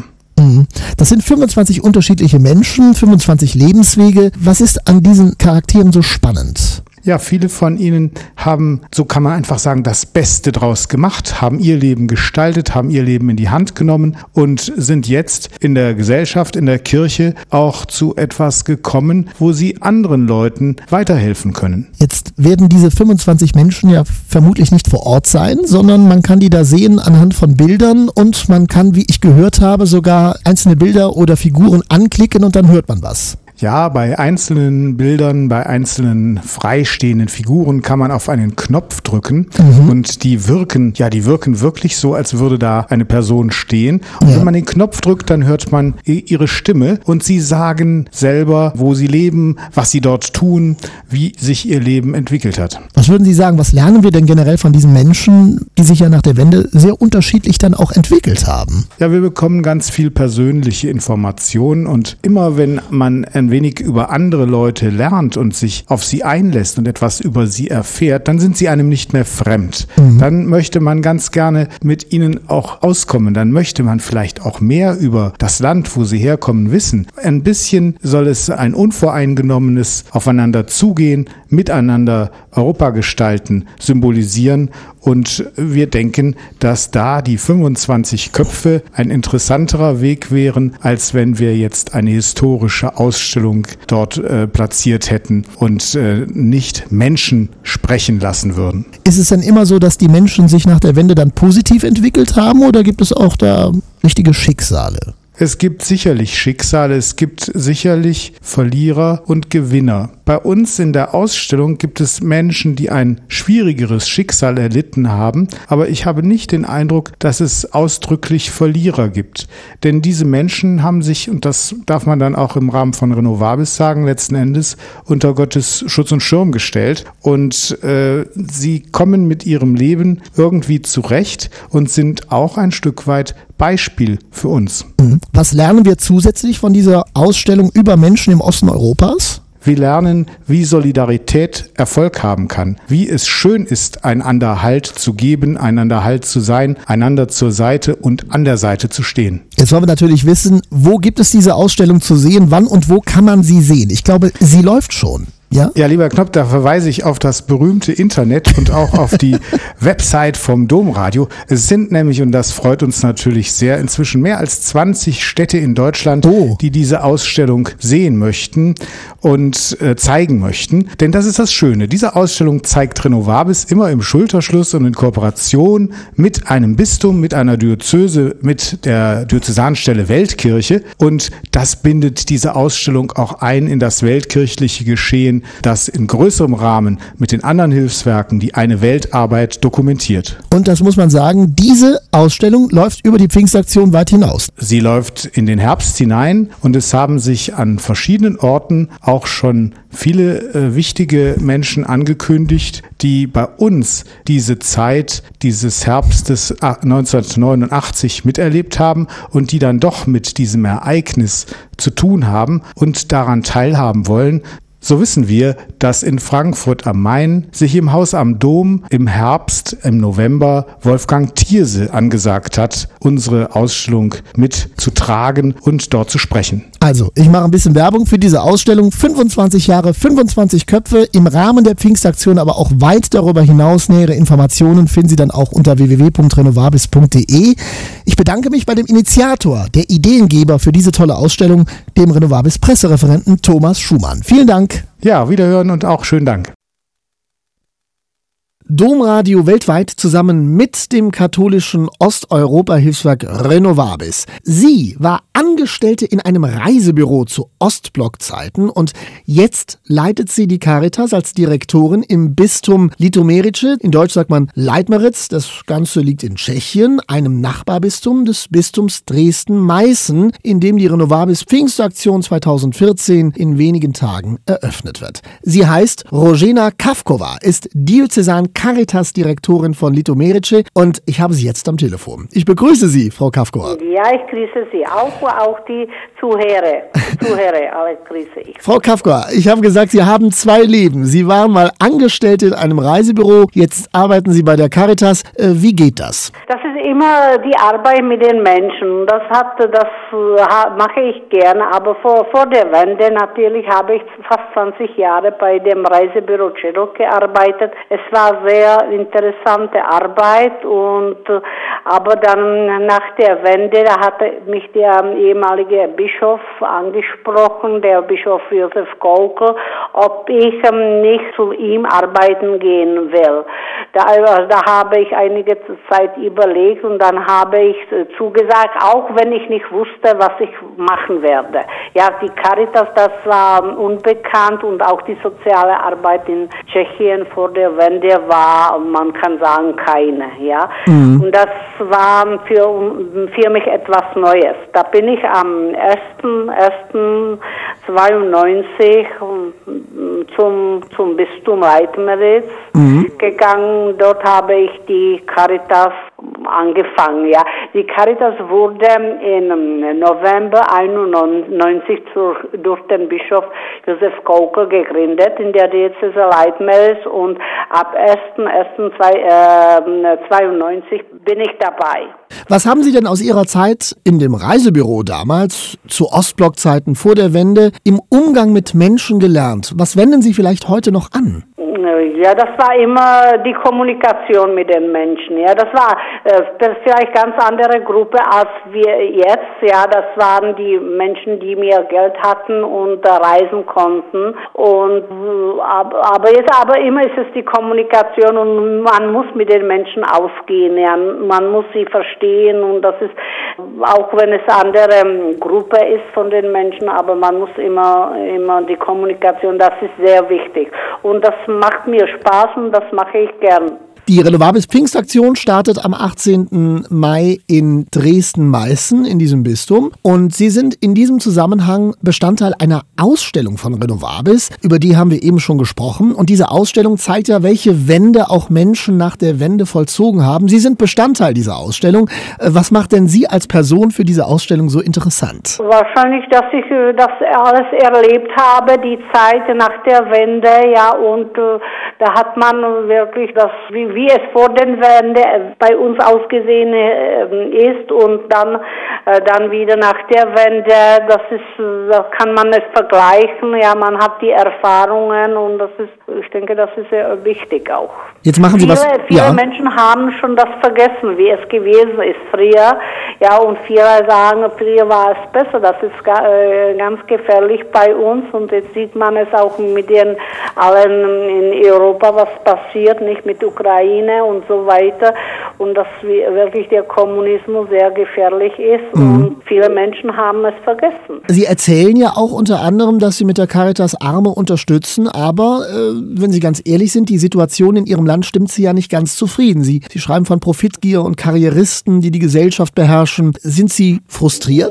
Das sind fünfundzwanzig unterschiedliche Menschen, fünfundzwanzig Lebenswege. Was ist an diesen Charakteren so spannend? Ja, viele von ihnen haben, so kann man einfach sagen, das Beste draus gemacht, haben ihr Leben gestaltet, haben ihr Leben in die Hand genommen und sind jetzt in der Gesellschaft, in der Kirche auch zu etwas gekommen, wo sie anderen Leuten weiterhelfen können. Jetzt werden diese fünfundzwanzig Menschen ja vermutlich nicht vor Ort sein, sondern man kann die da sehen anhand von Bildern, und man kann, wie ich gehört habe, sogar einzelne Bilder oder Figuren anklicken und dann hört man was. Ja, bei einzelnen Bildern, bei einzelnen freistehenden Figuren kann man auf einen Knopf drücken, mhm. und die wirken, ja, die wirken wirklich so, als würde da eine Person stehen. Und ja. wenn man den Knopf drückt, dann hört man ihre Stimme, und sie sagen selber, wo sie leben, was sie dort tun, wie sich ihr Leben entwickelt hat. Was würden Sie sagen, was lernen wir denn generell von diesen Menschen, die sich ja nach der Wende sehr unterschiedlich dann auch entwickelt haben? Ja, wir bekommen ganz viel persönliche Informationen, und immer wenn man ein wenig über andere Leute lernt und sich auf sie einlässt und etwas über sie erfährt, dann sind sie einem nicht mehr fremd. Mhm. Dann möchte man ganz gerne mit ihnen auch auskommen. Dann möchte man vielleicht auch mehr über das Land, wo sie herkommen, wissen. Ein bisschen soll es ein unvoreingenommenes Aufeinander zugehen, miteinander Europa gestalten, symbolisieren. Und wir denken, dass da die fünfundzwanzig Köpfe ein interessanterer Weg wären, als wenn wir jetzt eine historische Ausstellung dort äh, platziert hätten und äh, nicht Menschen sprechen lassen würden. Ist es denn immer so, dass die Menschen sich nach der Wende dann positiv entwickelt haben, oder gibt es auch da richtige Schicksale? Es gibt sicherlich Schicksale, es gibt sicherlich Verlierer und Gewinner. Bei uns in der Ausstellung gibt es Menschen, die ein schwierigeres Schicksal erlitten haben, aber ich habe nicht den Eindruck, dass es ausdrücklich Verlierer gibt. Denn diese Menschen haben sich, und das darf man dann auch im Rahmen von Renovabis sagen, letzten Endes unter Gottes Schutz und Schirm gestellt, und äh, sie kommen mit ihrem Leben irgendwie zurecht und sind auch ein Stück weit Beispiel für uns. Was lernen wir zusätzlich von dieser Ausstellung über Menschen im Osten Europas? Wir lernen, wie Solidarität Erfolg haben kann, wie es schön ist, einander Halt zu geben, einander Halt zu sein, einander zur Seite und an der Seite zu stehen. Jetzt wollen wir natürlich wissen, wo gibt es diese Ausstellung zu sehen, wann und wo kann man sie sehen? Ich glaube, sie läuft schon. Ja? Ja, lieber Knopf, da verweise ich auf das berühmte Internet und auch auf die Website vom Domradio. Es sind nämlich, und das freut uns natürlich sehr, inzwischen mehr als zwanzig Städte in Deutschland, oh. die diese Ausstellung sehen möchten und äh, zeigen möchten. Denn das ist das Schöne. Diese Ausstellung zeigt Renovabis immer im Schulterschluss und in Kooperation mit einem Bistum, mit einer Diözese, mit der Diözesanstelle Weltkirche. Und das bindet diese Ausstellung auch ein in das weltkirchliche Geschehen, das in größerem Rahmen mit den anderen Hilfswerken die eine Weltarbeit dokumentiert. Und das muss man sagen, diese Ausstellung läuft über die Pfingstaktion weit hinaus. Sie läuft in den Herbst hinein, und es haben sich an verschiedenen Orten auch schon viele äh, wichtige Menschen angekündigt, die bei uns diese Zeit dieses Herbstes neunzehnhundertneunundachtzig miterlebt haben und die dann doch mit diesem Ereignis zu tun haben und daran teilhaben wollen. So wissen wir, dass in Frankfurt am Main sich im Haus am Dom im Herbst, im November, Wolfgang Thierse angesagt hat, unsere Ausstellung mitzutragen und dort zu sprechen. Also, ich mache ein bisschen Werbung für diese Ausstellung. fünfundzwanzig Jahre, fünfundzwanzig Köpfe im Rahmen der Pfingstaktion, aber auch weit darüber hinaus. Nähere Informationen finden Sie dann auch unter w w w punkt renovabis punkt d e. Ich bedanke mich bei dem Initiator, der Ideengeber für diese tolle Ausstellung, dem Renovabis Pressereferenten Thomas Schumann. Vielen Dank. Ja, wiederhören und auch schönen Dank. Domradio weltweit zusammen mit dem katholischen Osteuropa-Hilfswerk Renovabis. Sie war Angestellte in einem Reisebüro zu Ostblock-Zeiten und jetzt leitet sie die Caritas als Direktorin im Bistum Litomerice. In Deutsch sagt man Leitmeritz. Das Ganze liegt in Tschechien, einem Nachbarbistum des Bistums Dresden-Meißen, in dem die Renovabis Pfingstaktion zweitausendvierzehn in wenigen Tagen eröffnet wird. Sie heißt Rožena Kavková, ist Diözesan Caritas-Direktorin von Litomerice und ich habe sie jetzt am Telefon. Ich begrüße Sie, Frau Kavková. Ja, ich grüße Sie auch, auch die Zuhörer. Zuhörer, alle grüße ich. Frau Kavková, ich habe gesagt, Sie haben zwei Leben. Sie waren mal Angestellte in einem Reisebüro, jetzt arbeiten Sie bei der Caritas. Äh, wie geht das? Das ist immer die Arbeit mit den Menschen. Das hat, das mache ich gerne, aber vor, vor der Wende natürlich habe ich fast zwanzig Jahre bei dem Reisebüro Cedok gearbeitet. Es war sehr interessante Arbeit und aber dann nach der Wende, da hatte mich der ehemalige Bischof angesprochen, der Bischof Josef Kolkel, ob ich nicht zu ihm arbeiten gehen will. Da, also da habe ich einige Zeit überlegt und dann habe ich zugesagt, auch wenn ich nicht wusste, was ich machen werde. Ja, die Caritas, das war unbekannt und auch die soziale Arbeit in Tschechien vor der Wende war, man kann sagen, keine. Ja, mhm. Und das war für, für mich etwas Neues. Da bin ich am ersten ersten zweiundneunzig zum, zum Bistum Leitmeritz mhm. gegangen. Dort habe ich die Caritas angefangen. Ja, die Caritas wurde im November einundneunzig durch, durch den Bischof Josef Kolkel gegründet in der Diözese Leitmeritz und ab ersten ersten zweiundneunzig bin ich dabei. Was haben Sie denn aus Ihrer Zeit in dem Reisebüro damals, zu Ostblock-Zeiten vor der Wende, im Umgang mit Menschen gelernt? Was wenden Sie vielleicht heute noch an? Ja, das war immer die Kommunikation mit den Menschen. Ja, das war äh, das vielleicht ganz andere Gruppe als wir jetzt. Ja, das waren die Menschen, die mehr Geld hatten und äh, reisen konnten. Und äh, aber, aber jetzt aber immer ist es die Kommunikation und man muss mit den Menschen ausgehen. Ja, man muss sie verstehen und das ist auch wenn es andere ähm, Gruppe ist von den Menschen, aber man muss immer immer die Kommunikation. Das ist sehr wichtig und das macht mir Spaß und das mache ich gern. Die Renovabis Pfingstaktion startet am achtzehnten Mai in Dresden-Meißen in diesem Bistum und Sie sind in diesem Zusammenhang Bestandteil einer Ausstellung von Renovabis, über die haben wir eben schon gesprochen und diese Ausstellung zeigt ja, welche Wende auch Menschen nach der Wende vollzogen haben. Sie sind Bestandteil dieser Ausstellung. Was macht denn Sie als Person für diese Ausstellung so interessant? Wahrscheinlich, dass ich das alles erlebt habe, die Zeit nach der Wende, ja, und äh, da hat man wirklich das, wie wie es vor der Wende bei uns ausgesehen äh, ist und dann äh, dann wieder nach der Wende, das ist, da kann man es vergleichen, ja, man hat die Erfahrungen und das ist, ich denke, das ist sehr wichtig auch. Jetzt machen Sie viele, was. Viele ja. Menschen haben schon das vergessen, wie es gewesen ist früher, ja, und viele sagen, früher war es besser, das ist ga, äh, ganz gefährlich bei uns und jetzt sieht man es auch mit den allen in Europa, was passiert, nicht mit Ukraine und so weiter und dass wirklich der Kommunismus sehr gefährlich ist mhm. und viele Menschen haben es vergessen. Sie erzählen ja auch unter anderem, dass Sie mit der Caritas Arme unterstützen, aber äh, wenn Sie ganz ehrlich sind, die Situation in Ihrem Land stimmt Sie ja nicht ganz zufrieden. Sie, Sie schreiben von Profitgier und Karrieristen, die die Gesellschaft beherrschen. Sind Sie frustriert?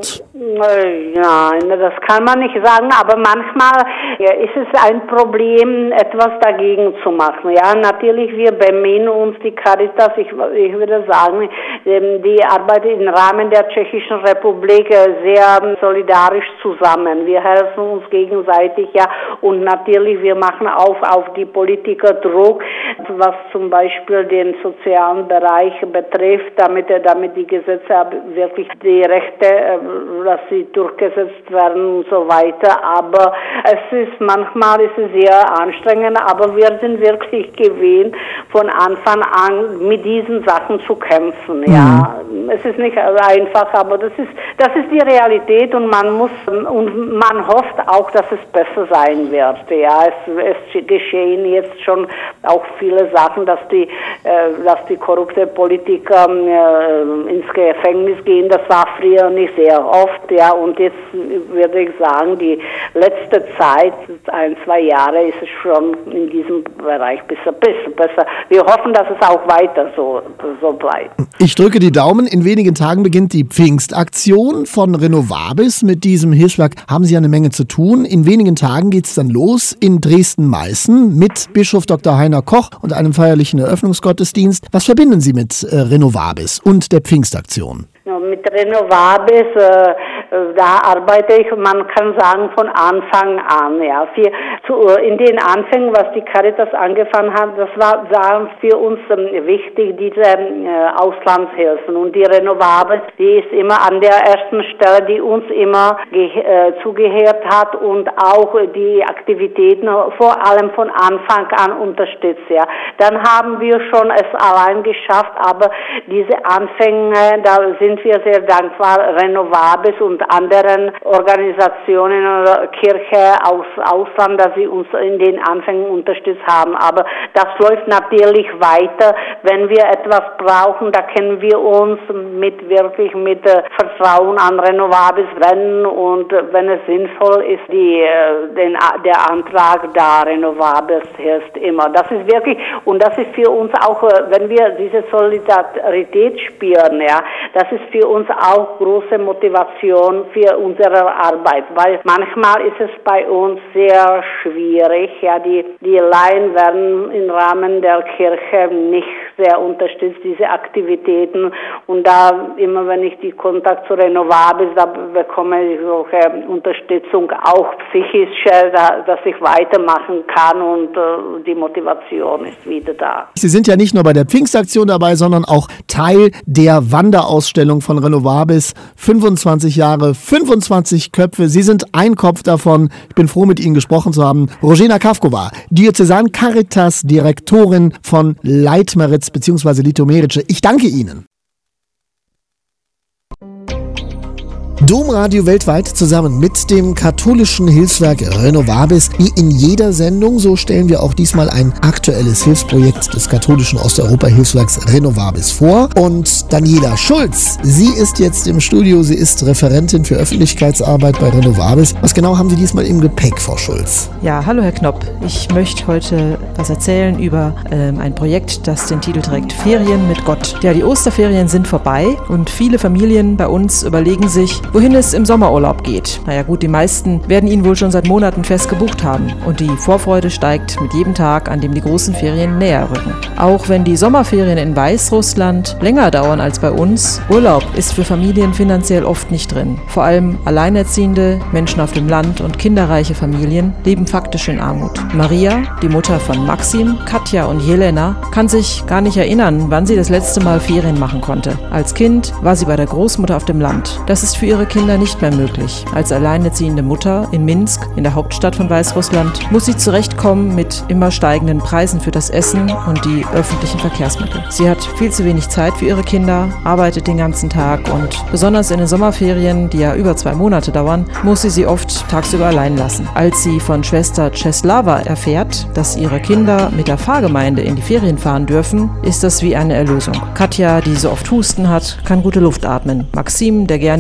Nein, das kann man nicht sagen, aber manchmal ist es ein Problem, etwas dagegen zu machen. Ja, natürlich, wir bemühen uns, die Caritas, ich, ich würde sagen, die arbeitet im Rahmen der Tschechischen Republik sehr solidarisch zusammen. Wir helfen uns gegenseitig, ja, und natürlich, wir machen auch auf die Politiker Druck, was zum Beispiel den sozialen Bereich betrifft, damit, damit die Gesetze wirklich die Rechte, dass sie durchgesetzt werden und so weiter. Aber es ist manchmal ist es sehr anstrengend, aber wir sind wirklich gewöhnt, von Anfang an mit diesen Sachen zu kämpfen. Mhm. Ja, es ist nicht einfach, aber das ist das ist die Realität und man muss und man hofft auch, dass es besser sein wird. Ja, es, es geschehen jetzt schon auch viele Sachen, dass die äh, dass die korrupte Politiker äh, ins Gefängnis gehen. Das war früher nicht sehr oft, ja, und jetzt würde ich sagen, die letzte Zeit, ein, zwei Jahre, ist es schon in diesem Bereich besser, besser, besser. Wir hoffen, dass es auch weiter so, so bleibt. Ich drücke die Daumen. In wenigen Tagen beginnt die Pfingstaktion von Renovabis. Mit diesem Hilfswerk haben Sie eine Menge zu tun. In wenigen Tagen geht es dann los in Dresden-Meißen mit Bischof Doktor Heiner Koch und einem feierlichen Eröffnungsgottesdienst. Was verbinden Sie mit äh, Renovabis und der Pfingstaktion? Mit Renovabis, äh, da arbeite ich, man kann sagen, von Anfang an. Ja. Für, zu, in den Anfängen, was die Caritas angefangen hat, das war, war für uns ähm, wichtig, diese äh, Auslandshilfen. Und die Renovabis, die ist immer an der ersten Stelle, die uns immer ge- äh, zugehört hat und auch die Aktivitäten vor allem von Anfang an unterstützt. Ja. Dann haben wir schon es allein geschafft, aber diese Anfänge, da sind wir sehr dankbar Renovabis und anderen Organisationen oder Kirche aus Ausland, dass sie uns in den Anfängen unterstützt haben. Aber das läuft natürlich weiter. Wenn wir etwas brauchen, da können wir uns mit wirklich mit äh, Vertrauen an Renovabis wenden und äh, wenn es sinnvoll ist, die, äh, den, der Antrag da, Renovabis hilft immer. Das ist wirklich, und das ist für uns auch, äh, wenn wir diese Solidarität spüren, ja, das ist für uns auch große Motivation für unsere Arbeit, weil manchmal ist es bei uns sehr schwierig, ja, die, die Laien werden im Rahmen der Kirche nicht sehr unterstützt, diese Aktivitäten, und da immer, wenn ich die Kontakt zu Renovabis, da bekomme ich solche Unterstützung, auch psychische, da, dass ich weitermachen kann und äh, die Motivation ist wieder da. Sie sind ja nicht nur bei der Pfingstaktion dabei, sondern auch Teil der Wanderausstellung von Renovabis. fünfundzwanzig Jahre, fünfundzwanzig Köpfe. Sie sind ein Kopf davon. Ich bin froh, mit Ihnen gesprochen zu haben. Rožena Kavková, Diözesan Caritas Direktorin von Leitmeritz bzw. Litomerice. Ich danke Ihnen. Domradio weltweit zusammen mit dem katholischen Hilfswerk Renovabis. Wie in jeder Sendung, so stellen wir auch diesmal ein aktuelles Hilfsprojekt des katholischen Osteuropa-Hilfswerks Renovabis vor. Und Daniela Schulz, sie ist jetzt im Studio, sie ist Referentin für Öffentlichkeitsarbeit bei Renovabis. Was genau haben Sie diesmal im Gepäck, Frau Schulz? Ja, hallo Herr Knopp. Ich möchte heute was erzählen über ähm, ein Projekt, das den Titel trägt Ferien mit Gott. Ja, die Osterferien sind vorbei und viele Familien bei uns überlegen sich, wohin es im Sommerurlaub geht. Naja gut, die meisten werden ihn wohl schon seit Monaten fest gebucht haben und die Vorfreude steigt mit jedem Tag, an dem die großen Ferien näher rücken. Auch wenn die Sommerferien in Weißrussland länger dauern als bei uns, Urlaub ist für Familien finanziell oft nicht drin. Vor allem Alleinerziehende, Menschen auf dem Land und kinderreiche Familien leben faktisch in Armut. Maria, die Mutter von Maxim, Katja und Jelena, kann sich gar nicht erinnern, wann sie das letzte Mal Ferien machen konnte. Als Kind war sie bei der Großmutter auf dem Land. Das ist für ihre Kinder nicht mehr möglich. Als alleinerziehende Mutter in Minsk, in der Hauptstadt von Weißrussland, muss sie zurechtkommen mit immer steigenden Preisen für das Essen und die öffentlichen Verkehrsmittel. Sie hat viel zu wenig Zeit für ihre Kinder, arbeitet den ganzen Tag und besonders in den Sommerferien, die ja über zwei Monate dauern, muss sie sie oft tagsüber allein lassen. Als sie von Schwester Czeslava erfährt, dass ihre Kinder mit der Pfarrgemeinde in die Ferien fahren dürfen, ist das wie eine Erlösung. Katja, die so oft Husten hat, kann gute Luft atmen. Maxim, der gerne über die Strecke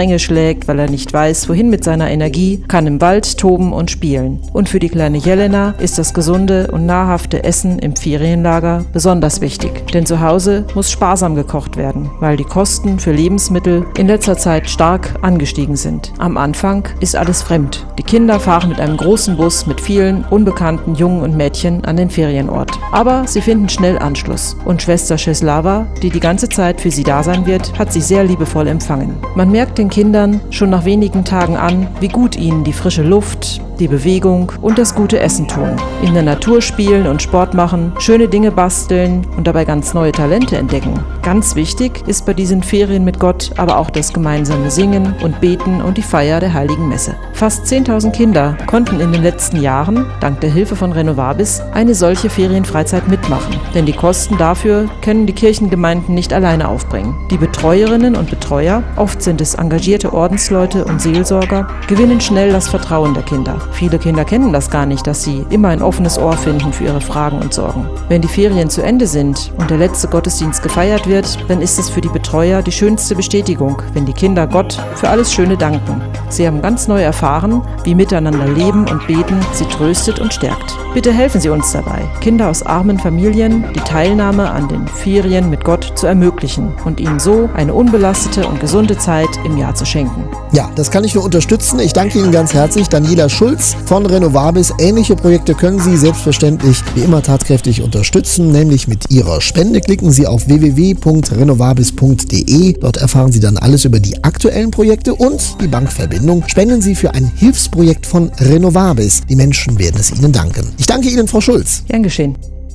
Stränge schlägt, weil er nicht weiß, wohin mit seiner Energie, kann im Wald toben und spielen. Und für die kleine Jelena ist das gesunde und nahrhafte Essen im Ferienlager besonders wichtig. Denn zu Hause muss sparsam gekocht werden, weil die Kosten für Lebensmittel in letzter Zeit stark angestiegen sind. Am Anfang ist alles fremd. Die Kinder fahren mit einem großen Bus mit vielen unbekannten Jungen und Mädchen an den Ferienort. Aber sie finden schnell Anschluss. Und Schwester Czeslawa, die die ganze Zeit für sie da sein wird, hat sie sehr liebevoll empfangen. Man merkt den Kindern schon nach wenigen Tagen an, wie gut ihnen die frische Luft, die Bewegung und das gute Essen tun. In der Natur spielen und Sport machen, schöne Dinge basteln und dabei ganz neue Talente entdecken. Ganz wichtig ist bei diesen Ferien mit Gott aber auch das gemeinsame Singen und Beten und die Feier der Heiligen Messe. Fast zehntausend Kinder konnten in den letzten Jahren, dank der Hilfe von Renovabis, eine solche Ferienfreizeit mitmachen. Denn die Kosten dafür können die Kirchengemeinden nicht alleine aufbringen. Die Betreuerinnen und Betreuer, oft sind es engagierte Ordensleute und Seelsorger, gewinnen schnell das Vertrauen der Kinder. Viele Kinder kennen das gar nicht, dass sie immer ein offenes Ohr finden für ihre Fragen und Sorgen. Wenn die Ferien zu Ende sind und der letzte Gottesdienst gefeiert wird, dann ist es für die Betreuer die schönste Bestätigung, wenn die Kinder Gott für alles Schöne danken. Sie haben ganz neu erfahren, wie miteinander leben und beten sie tröstet und stärkt. Bitte helfen Sie uns dabei, Kinder aus armen Familien die Teilnahme an den Ferien mit Gott zu ermöglichen und ihnen so eine unbelastete und gesunde Zeit im Jahr zu schenken. Ja, das kann ich nur unterstützen. Ich danke Ihnen ganz herzlich, Daniela Schulz von Renovabis. Ähnliche Projekte können Sie selbstverständlich wie immer tatkräftig unterstützen, nämlich mit Ihrer Spende. Klicken Sie auf w w w punkt renovabis punkt d e. Dort erfahren Sie dann alles über die aktuellen Projekte und die Bankverbindung. Spenden Sie für ein Hilfsprojekt von Renovabis. Die Menschen werden es Ihnen danken. Ich danke Ihnen, Frau Schulz. Gern geschehen.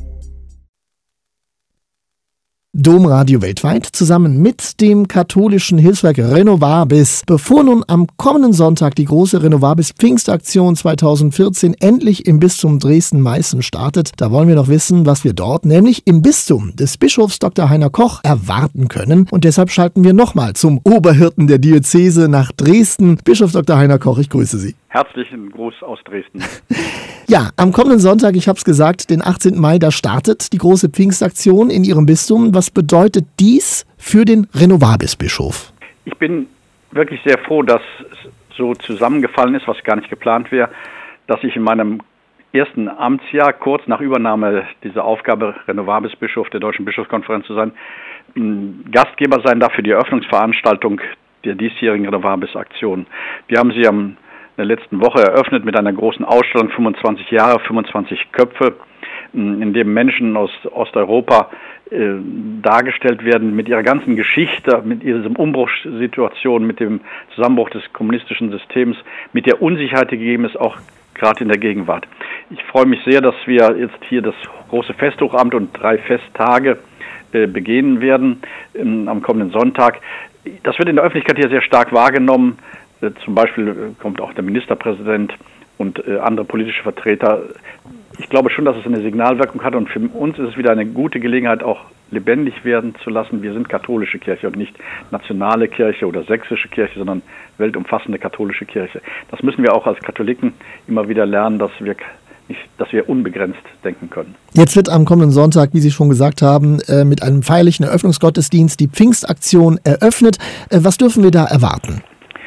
Domradio weltweit zusammen mit dem katholischen Hilfswerk Renovabis. Bevor nun am kommenden Sonntag die große Renovabis Pfingstaktion zweitausendvierzehn endlich im Bistum Dresden-Meißen startet, da wollen wir noch wissen, was wir dort, nämlich im Bistum des Bischofs Doktor Heiner Koch, erwarten können. Und deshalb schalten wir nochmal zum Oberhirten der Diözese nach Dresden. Bischof Doktor Heiner Koch, ich grüße Sie. Herzlichen Gruß aus Dresden. Ja, am kommenden Sonntag, ich habe es gesagt, den achtzehnten Mai, da startet die große Pfingstaktion in Ihrem Bistum. Was bedeutet dies für den Renovabis-Bischof? Ich bin wirklich sehr froh, dass es so zusammengefallen ist, was gar nicht geplant wäre, dass ich in meinem ersten Amtsjahr, kurz nach Übernahme dieser Aufgabe, Renovabis-Bischof der Deutschen Bischofskonferenz zu sein, Gastgeber sein darf für die Eröffnungsveranstaltung der diesjährigen Renovabis-Aktion. Wir haben sie am in der letzten Woche eröffnet mit einer großen Ausstellung, fünfundzwanzig Jahre, fünfundzwanzig Köpfe, in dem Menschen aus Osteuropa äh, dargestellt werden mit ihrer ganzen Geschichte, mit dieser Umbruchssituation, mit dem Zusammenbruch des kommunistischen Systems, mit der Unsicherheit, die gegeben ist, auch gerade in der Gegenwart. Ich freue mich sehr, dass wir jetzt hier das große Festhochamt und drei Festtage äh, begehen werden ähm, am kommenden Sonntag. Das wird in der Öffentlichkeit hier sehr stark wahrgenommen. Zum Beispiel kommt auch der Ministerpräsident und andere politische Vertreter. Ich glaube schon, dass es eine Signalwirkung hat und für uns ist es wieder eine gute Gelegenheit, auch lebendig werden zu lassen. Wir sind katholische Kirche und nicht nationale Kirche oder sächsische Kirche, sondern weltumfassende katholische Kirche. Das müssen wir auch als Katholiken immer wieder lernen, dass wir nicht, dass wir unbegrenzt denken können. Jetzt wird am kommenden Sonntag, wie Sie schon gesagt haben, mit einem feierlichen Eröffnungsgottesdienst die Pfingstaktion eröffnet. Was dürfen wir da erwarten?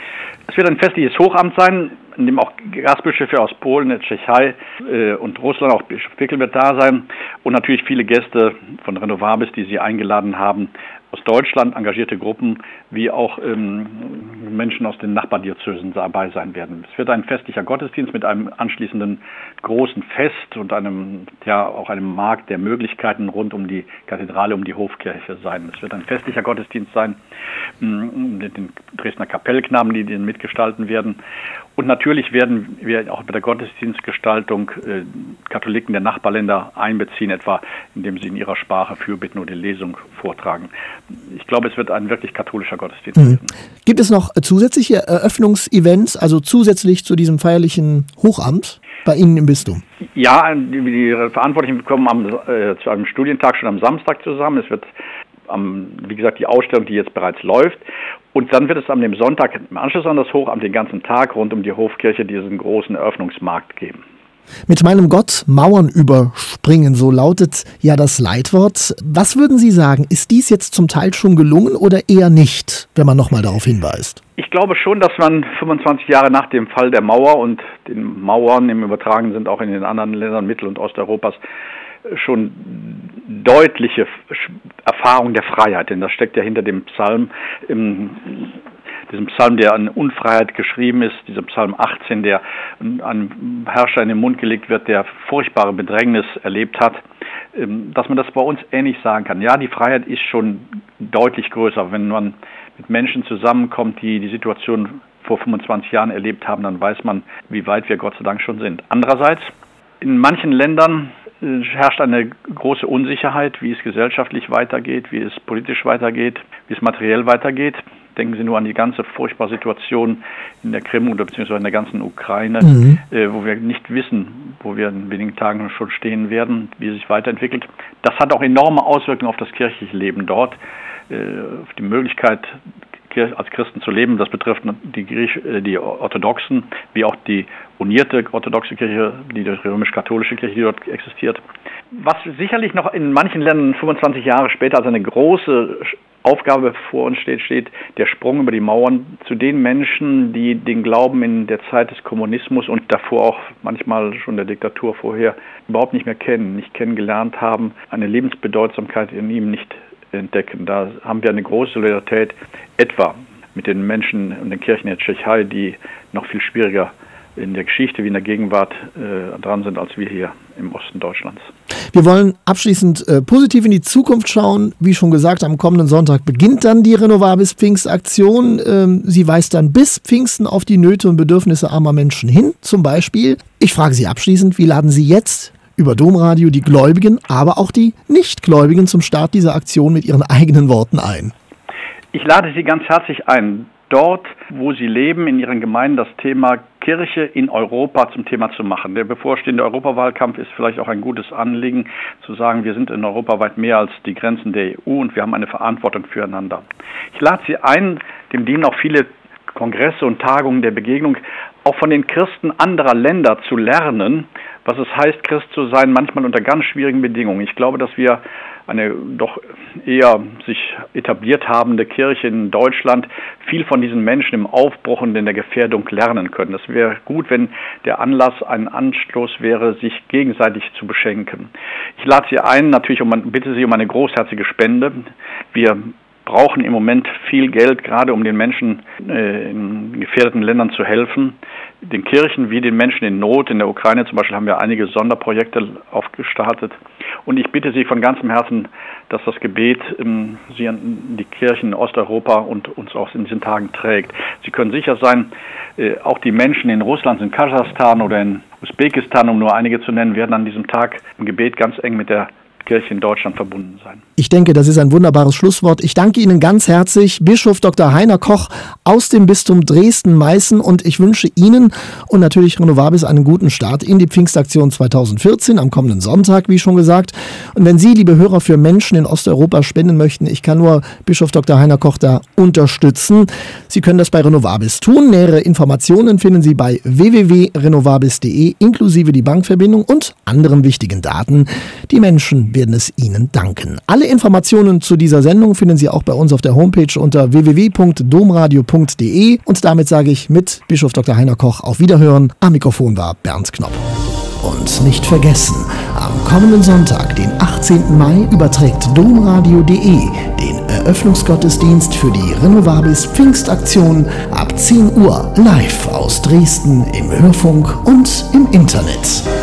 Es wird ein festliches Hochamt sein, in dem auch Gastbischöfe aus Polen, der Tschechei äh, und Russland, auch Bischof Wickel wird da sein und natürlich viele Gäste von Renovabis, die sie eingeladen haben, aus Deutschland, engagierte Gruppen, wie auch ähm, Menschen aus den Nachbardiözesen dabei sein werden. Es wird ein festlicher Gottesdienst mit einem anschließenden großen Fest und einem, ja, auch einem Markt der Möglichkeiten rund um die Kathedrale, um die Hofkirche sein. Es wird ein festlicher Gottesdienst sein mit den Dresdner Kapellknaben, die den mitgestalten werden. Und natürlich werden wir auch bei der Gottesdienstgestaltung äh, Katholiken der Nachbarländer einbeziehen, etwa indem sie in ihrer Sprache Fürbitten oder Lesung vortragen. Ich glaube, es wird ein wirklich katholischer Gottesdienst mhm. werden. Gibt es noch zusätzliche Eröffnungsevents, also zusätzlich zu diesem feierlichen Hochamt bei Ihnen im Bistum? Ja, die, die Verantwortlichen kommen am, äh, zu einem Studientag schon am Samstag zusammen. Es wird am, wie gesagt, die Ausstellung, die jetzt bereits läuft. Und dann wird es am dem Sonntag im Anschluss an das Hochamt den ganzen Tag rund um die Hofkirche diesen großen Eröffnungsmarkt geben. Mit meinem Gott Mauern überspringen, so lautet ja das Leitwort. Was würden Sie sagen, ist dies jetzt zum Teil schon gelungen oder eher nicht, wenn man nochmal darauf hinweist? Ich glaube schon, dass man fünfundzwanzig Jahre nach dem Fall der Mauer und den Mauern im Übertragen sind auch in den anderen Ländern Mittel- und Osteuropas schon deutliche Erfahrung der Freiheit, denn das steckt ja hinter dem Psalm, im, diesem Psalm, der an Unfreiheit geschrieben ist, dieser Psalm achtzehn, der einem Herrscher in den Mund gelegt wird, der furchtbare Bedrängnis erlebt hat, dass man das bei uns ähnlich sagen kann. Ja, die Freiheit ist schon deutlich größer. Wenn man mit Menschen zusammenkommt, die die Situation vor fünfundzwanzig Jahren erlebt haben, dann weiß man, wie weit wir Gott sei Dank schon sind. Andererseits, in manchen Ländern herrscht eine große Unsicherheit, wie es gesellschaftlich weitergeht, wie es politisch weitergeht, wie es materiell weitergeht. Denken Sie nur an die ganze furchtbare Situation in der Krim oder beziehungsweise in der ganzen Ukraine, mhm. äh, wo wir nicht wissen, wo wir in wenigen Tagen schon stehen werden, wie es sich weiterentwickelt. Das hat auch enorme Auswirkungen auf das kirchliche Leben dort, äh, auf die Möglichkeit, als Christen zu leben. Das betrifft die, Griech, die Orthodoxen, wie auch die unierte orthodoxe Kirche, die römisch-katholische Kirche, die dort existiert. Was sicherlich noch in manchen Ländern fünfundzwanzig Jahre später als eine große Aufgabe vor uns steht, steht der Sprung über die Mauern zu den Menschen, die den Glauben in der Zeit des Kommunismus und davor auch manchmal schon der Diktatur vorher überhaupt nicht mehr kennen, nicht kennengelernt haben, eine Lebensbedeutsamkeit in ihm nicht entdecken. Da haben wir eine große Solidarität, etwa mit den Menschen und den Kirchen in der Tschechei, die noch viel schwieriger in der Geschichte wie in der Gegenwart äh, dran sind, als wir hier im Osten Deutschlands. Wir wollen abschließend äh, positiv in die Zukunft schauen. Wie schon gesagt, am kommenden Sonntag beginnt dann die Renovabis Pfingstaktion. Ähm, sie weist dann bis Pfingsten auf die Nöte und Bedürfnisse armer Menschen hin, zum Beispiel. Ich frage Sie abschließend, wie laden Sie jetzt über Domradio die Gläubigen, aber auch die Nichtgläubigen zum Start dieser Aktion mit Ihren eigenen Worten ein? Ich lade Sie ganz herzlich ein, dort, wo Sie leben, in Ihren Gemeinden das Thema Kirche in Europa zum Thema zu machen. Der bevorstehende Europawahlkampf ist vielleicht auch ein gutes Anliegen, zu sagen, wir sind in Europa weit mehr als die Grenzen der E U und wir haben eine Verantwortung füreinander. Ich lade Sie ein, dem dienen auch viele Kongresse und Tagungen der Begegnung, auch von den Christen anderer Länder zu lernen, was es heißt, Christ zu sein, manchmal unter ganz schwierigen Bedingungen. Ich glaube, dass wir eine doch eher sich etabliert habende Kirche in Deutschland viel von diesen Menschen im Aufbruch und in der Gefährdung lernen können. Das wäre gut, wenn der Anlass ein Anstoß wäre, sich gegenseitig zu beschenken. Ich lade Sie ein, natürlich um, bitte Sie um eine großherzige Spende. Wir brauchen im Moment viel Geld, gerade um den Menschen äh, in gefährdeten Ländern zu helfen. Den Kirchen wie den Menschen in Not. In der Ukraine zum Beispiel haben wir einige Sonderprojekte aufgestartet. Und ich bitte Sie von ganzem Herzen, dass das Gebet ähm, Sie an die Kirchen in Osteuropa und uns auch in diesen Tagen trägt. Sie können sicher sein, äh, auch die Menschen in Russland, in Kasachstan oder in Usbekistan, um nur einige zu nennen, werden an diesem Tag im Gebet ganz eng mit der Kirche in Deutschland verbunden sein. Ich denke, das ist ein wunderbares Schlusswort. Ich danke Ihnen ganz herzlich, Bischof Doktor Heiner Koch aus dem Bistum Dresden-Meißen, und ich wünsche Ihnen und natürlich Renovabis einen guten Start in die Pfingstaktion zweitausendvierzehn am kommenden Sonntag, wie schon gesagt. Und wenn Sie, liebe Hörer, für Menschen in Osteuropa spenden möchten, ich kann nur Bischof Doktor Heiner Koch da unterstützen. Sie können das bei Renovabis tun. Nähere Informationen finden Sie bei w w w punkt renovabis punkt de inklusive die Bankverbindung und anderen wichtigen Daten. Die Menschen werden es Ihnen danken. Alle Informationen zu dieser Sendung finden Sie auch bei uns auf der Homepage unter w w w punkt domradio punkt de. Und damit sage ich mit Bischof Doktor Heiner Koch auf Wiederhören. Am Mikrofon war Bernd Knopp. Und nicht vergessen, am kommenden Sonntag, den achtzehnten Mai, überträgt domradio punkt de den Eröffnungsgottesdienst für die Renovabis Pfingstaktion ab zehn Uhr live aus Dresden im Hörfunk und im Internet.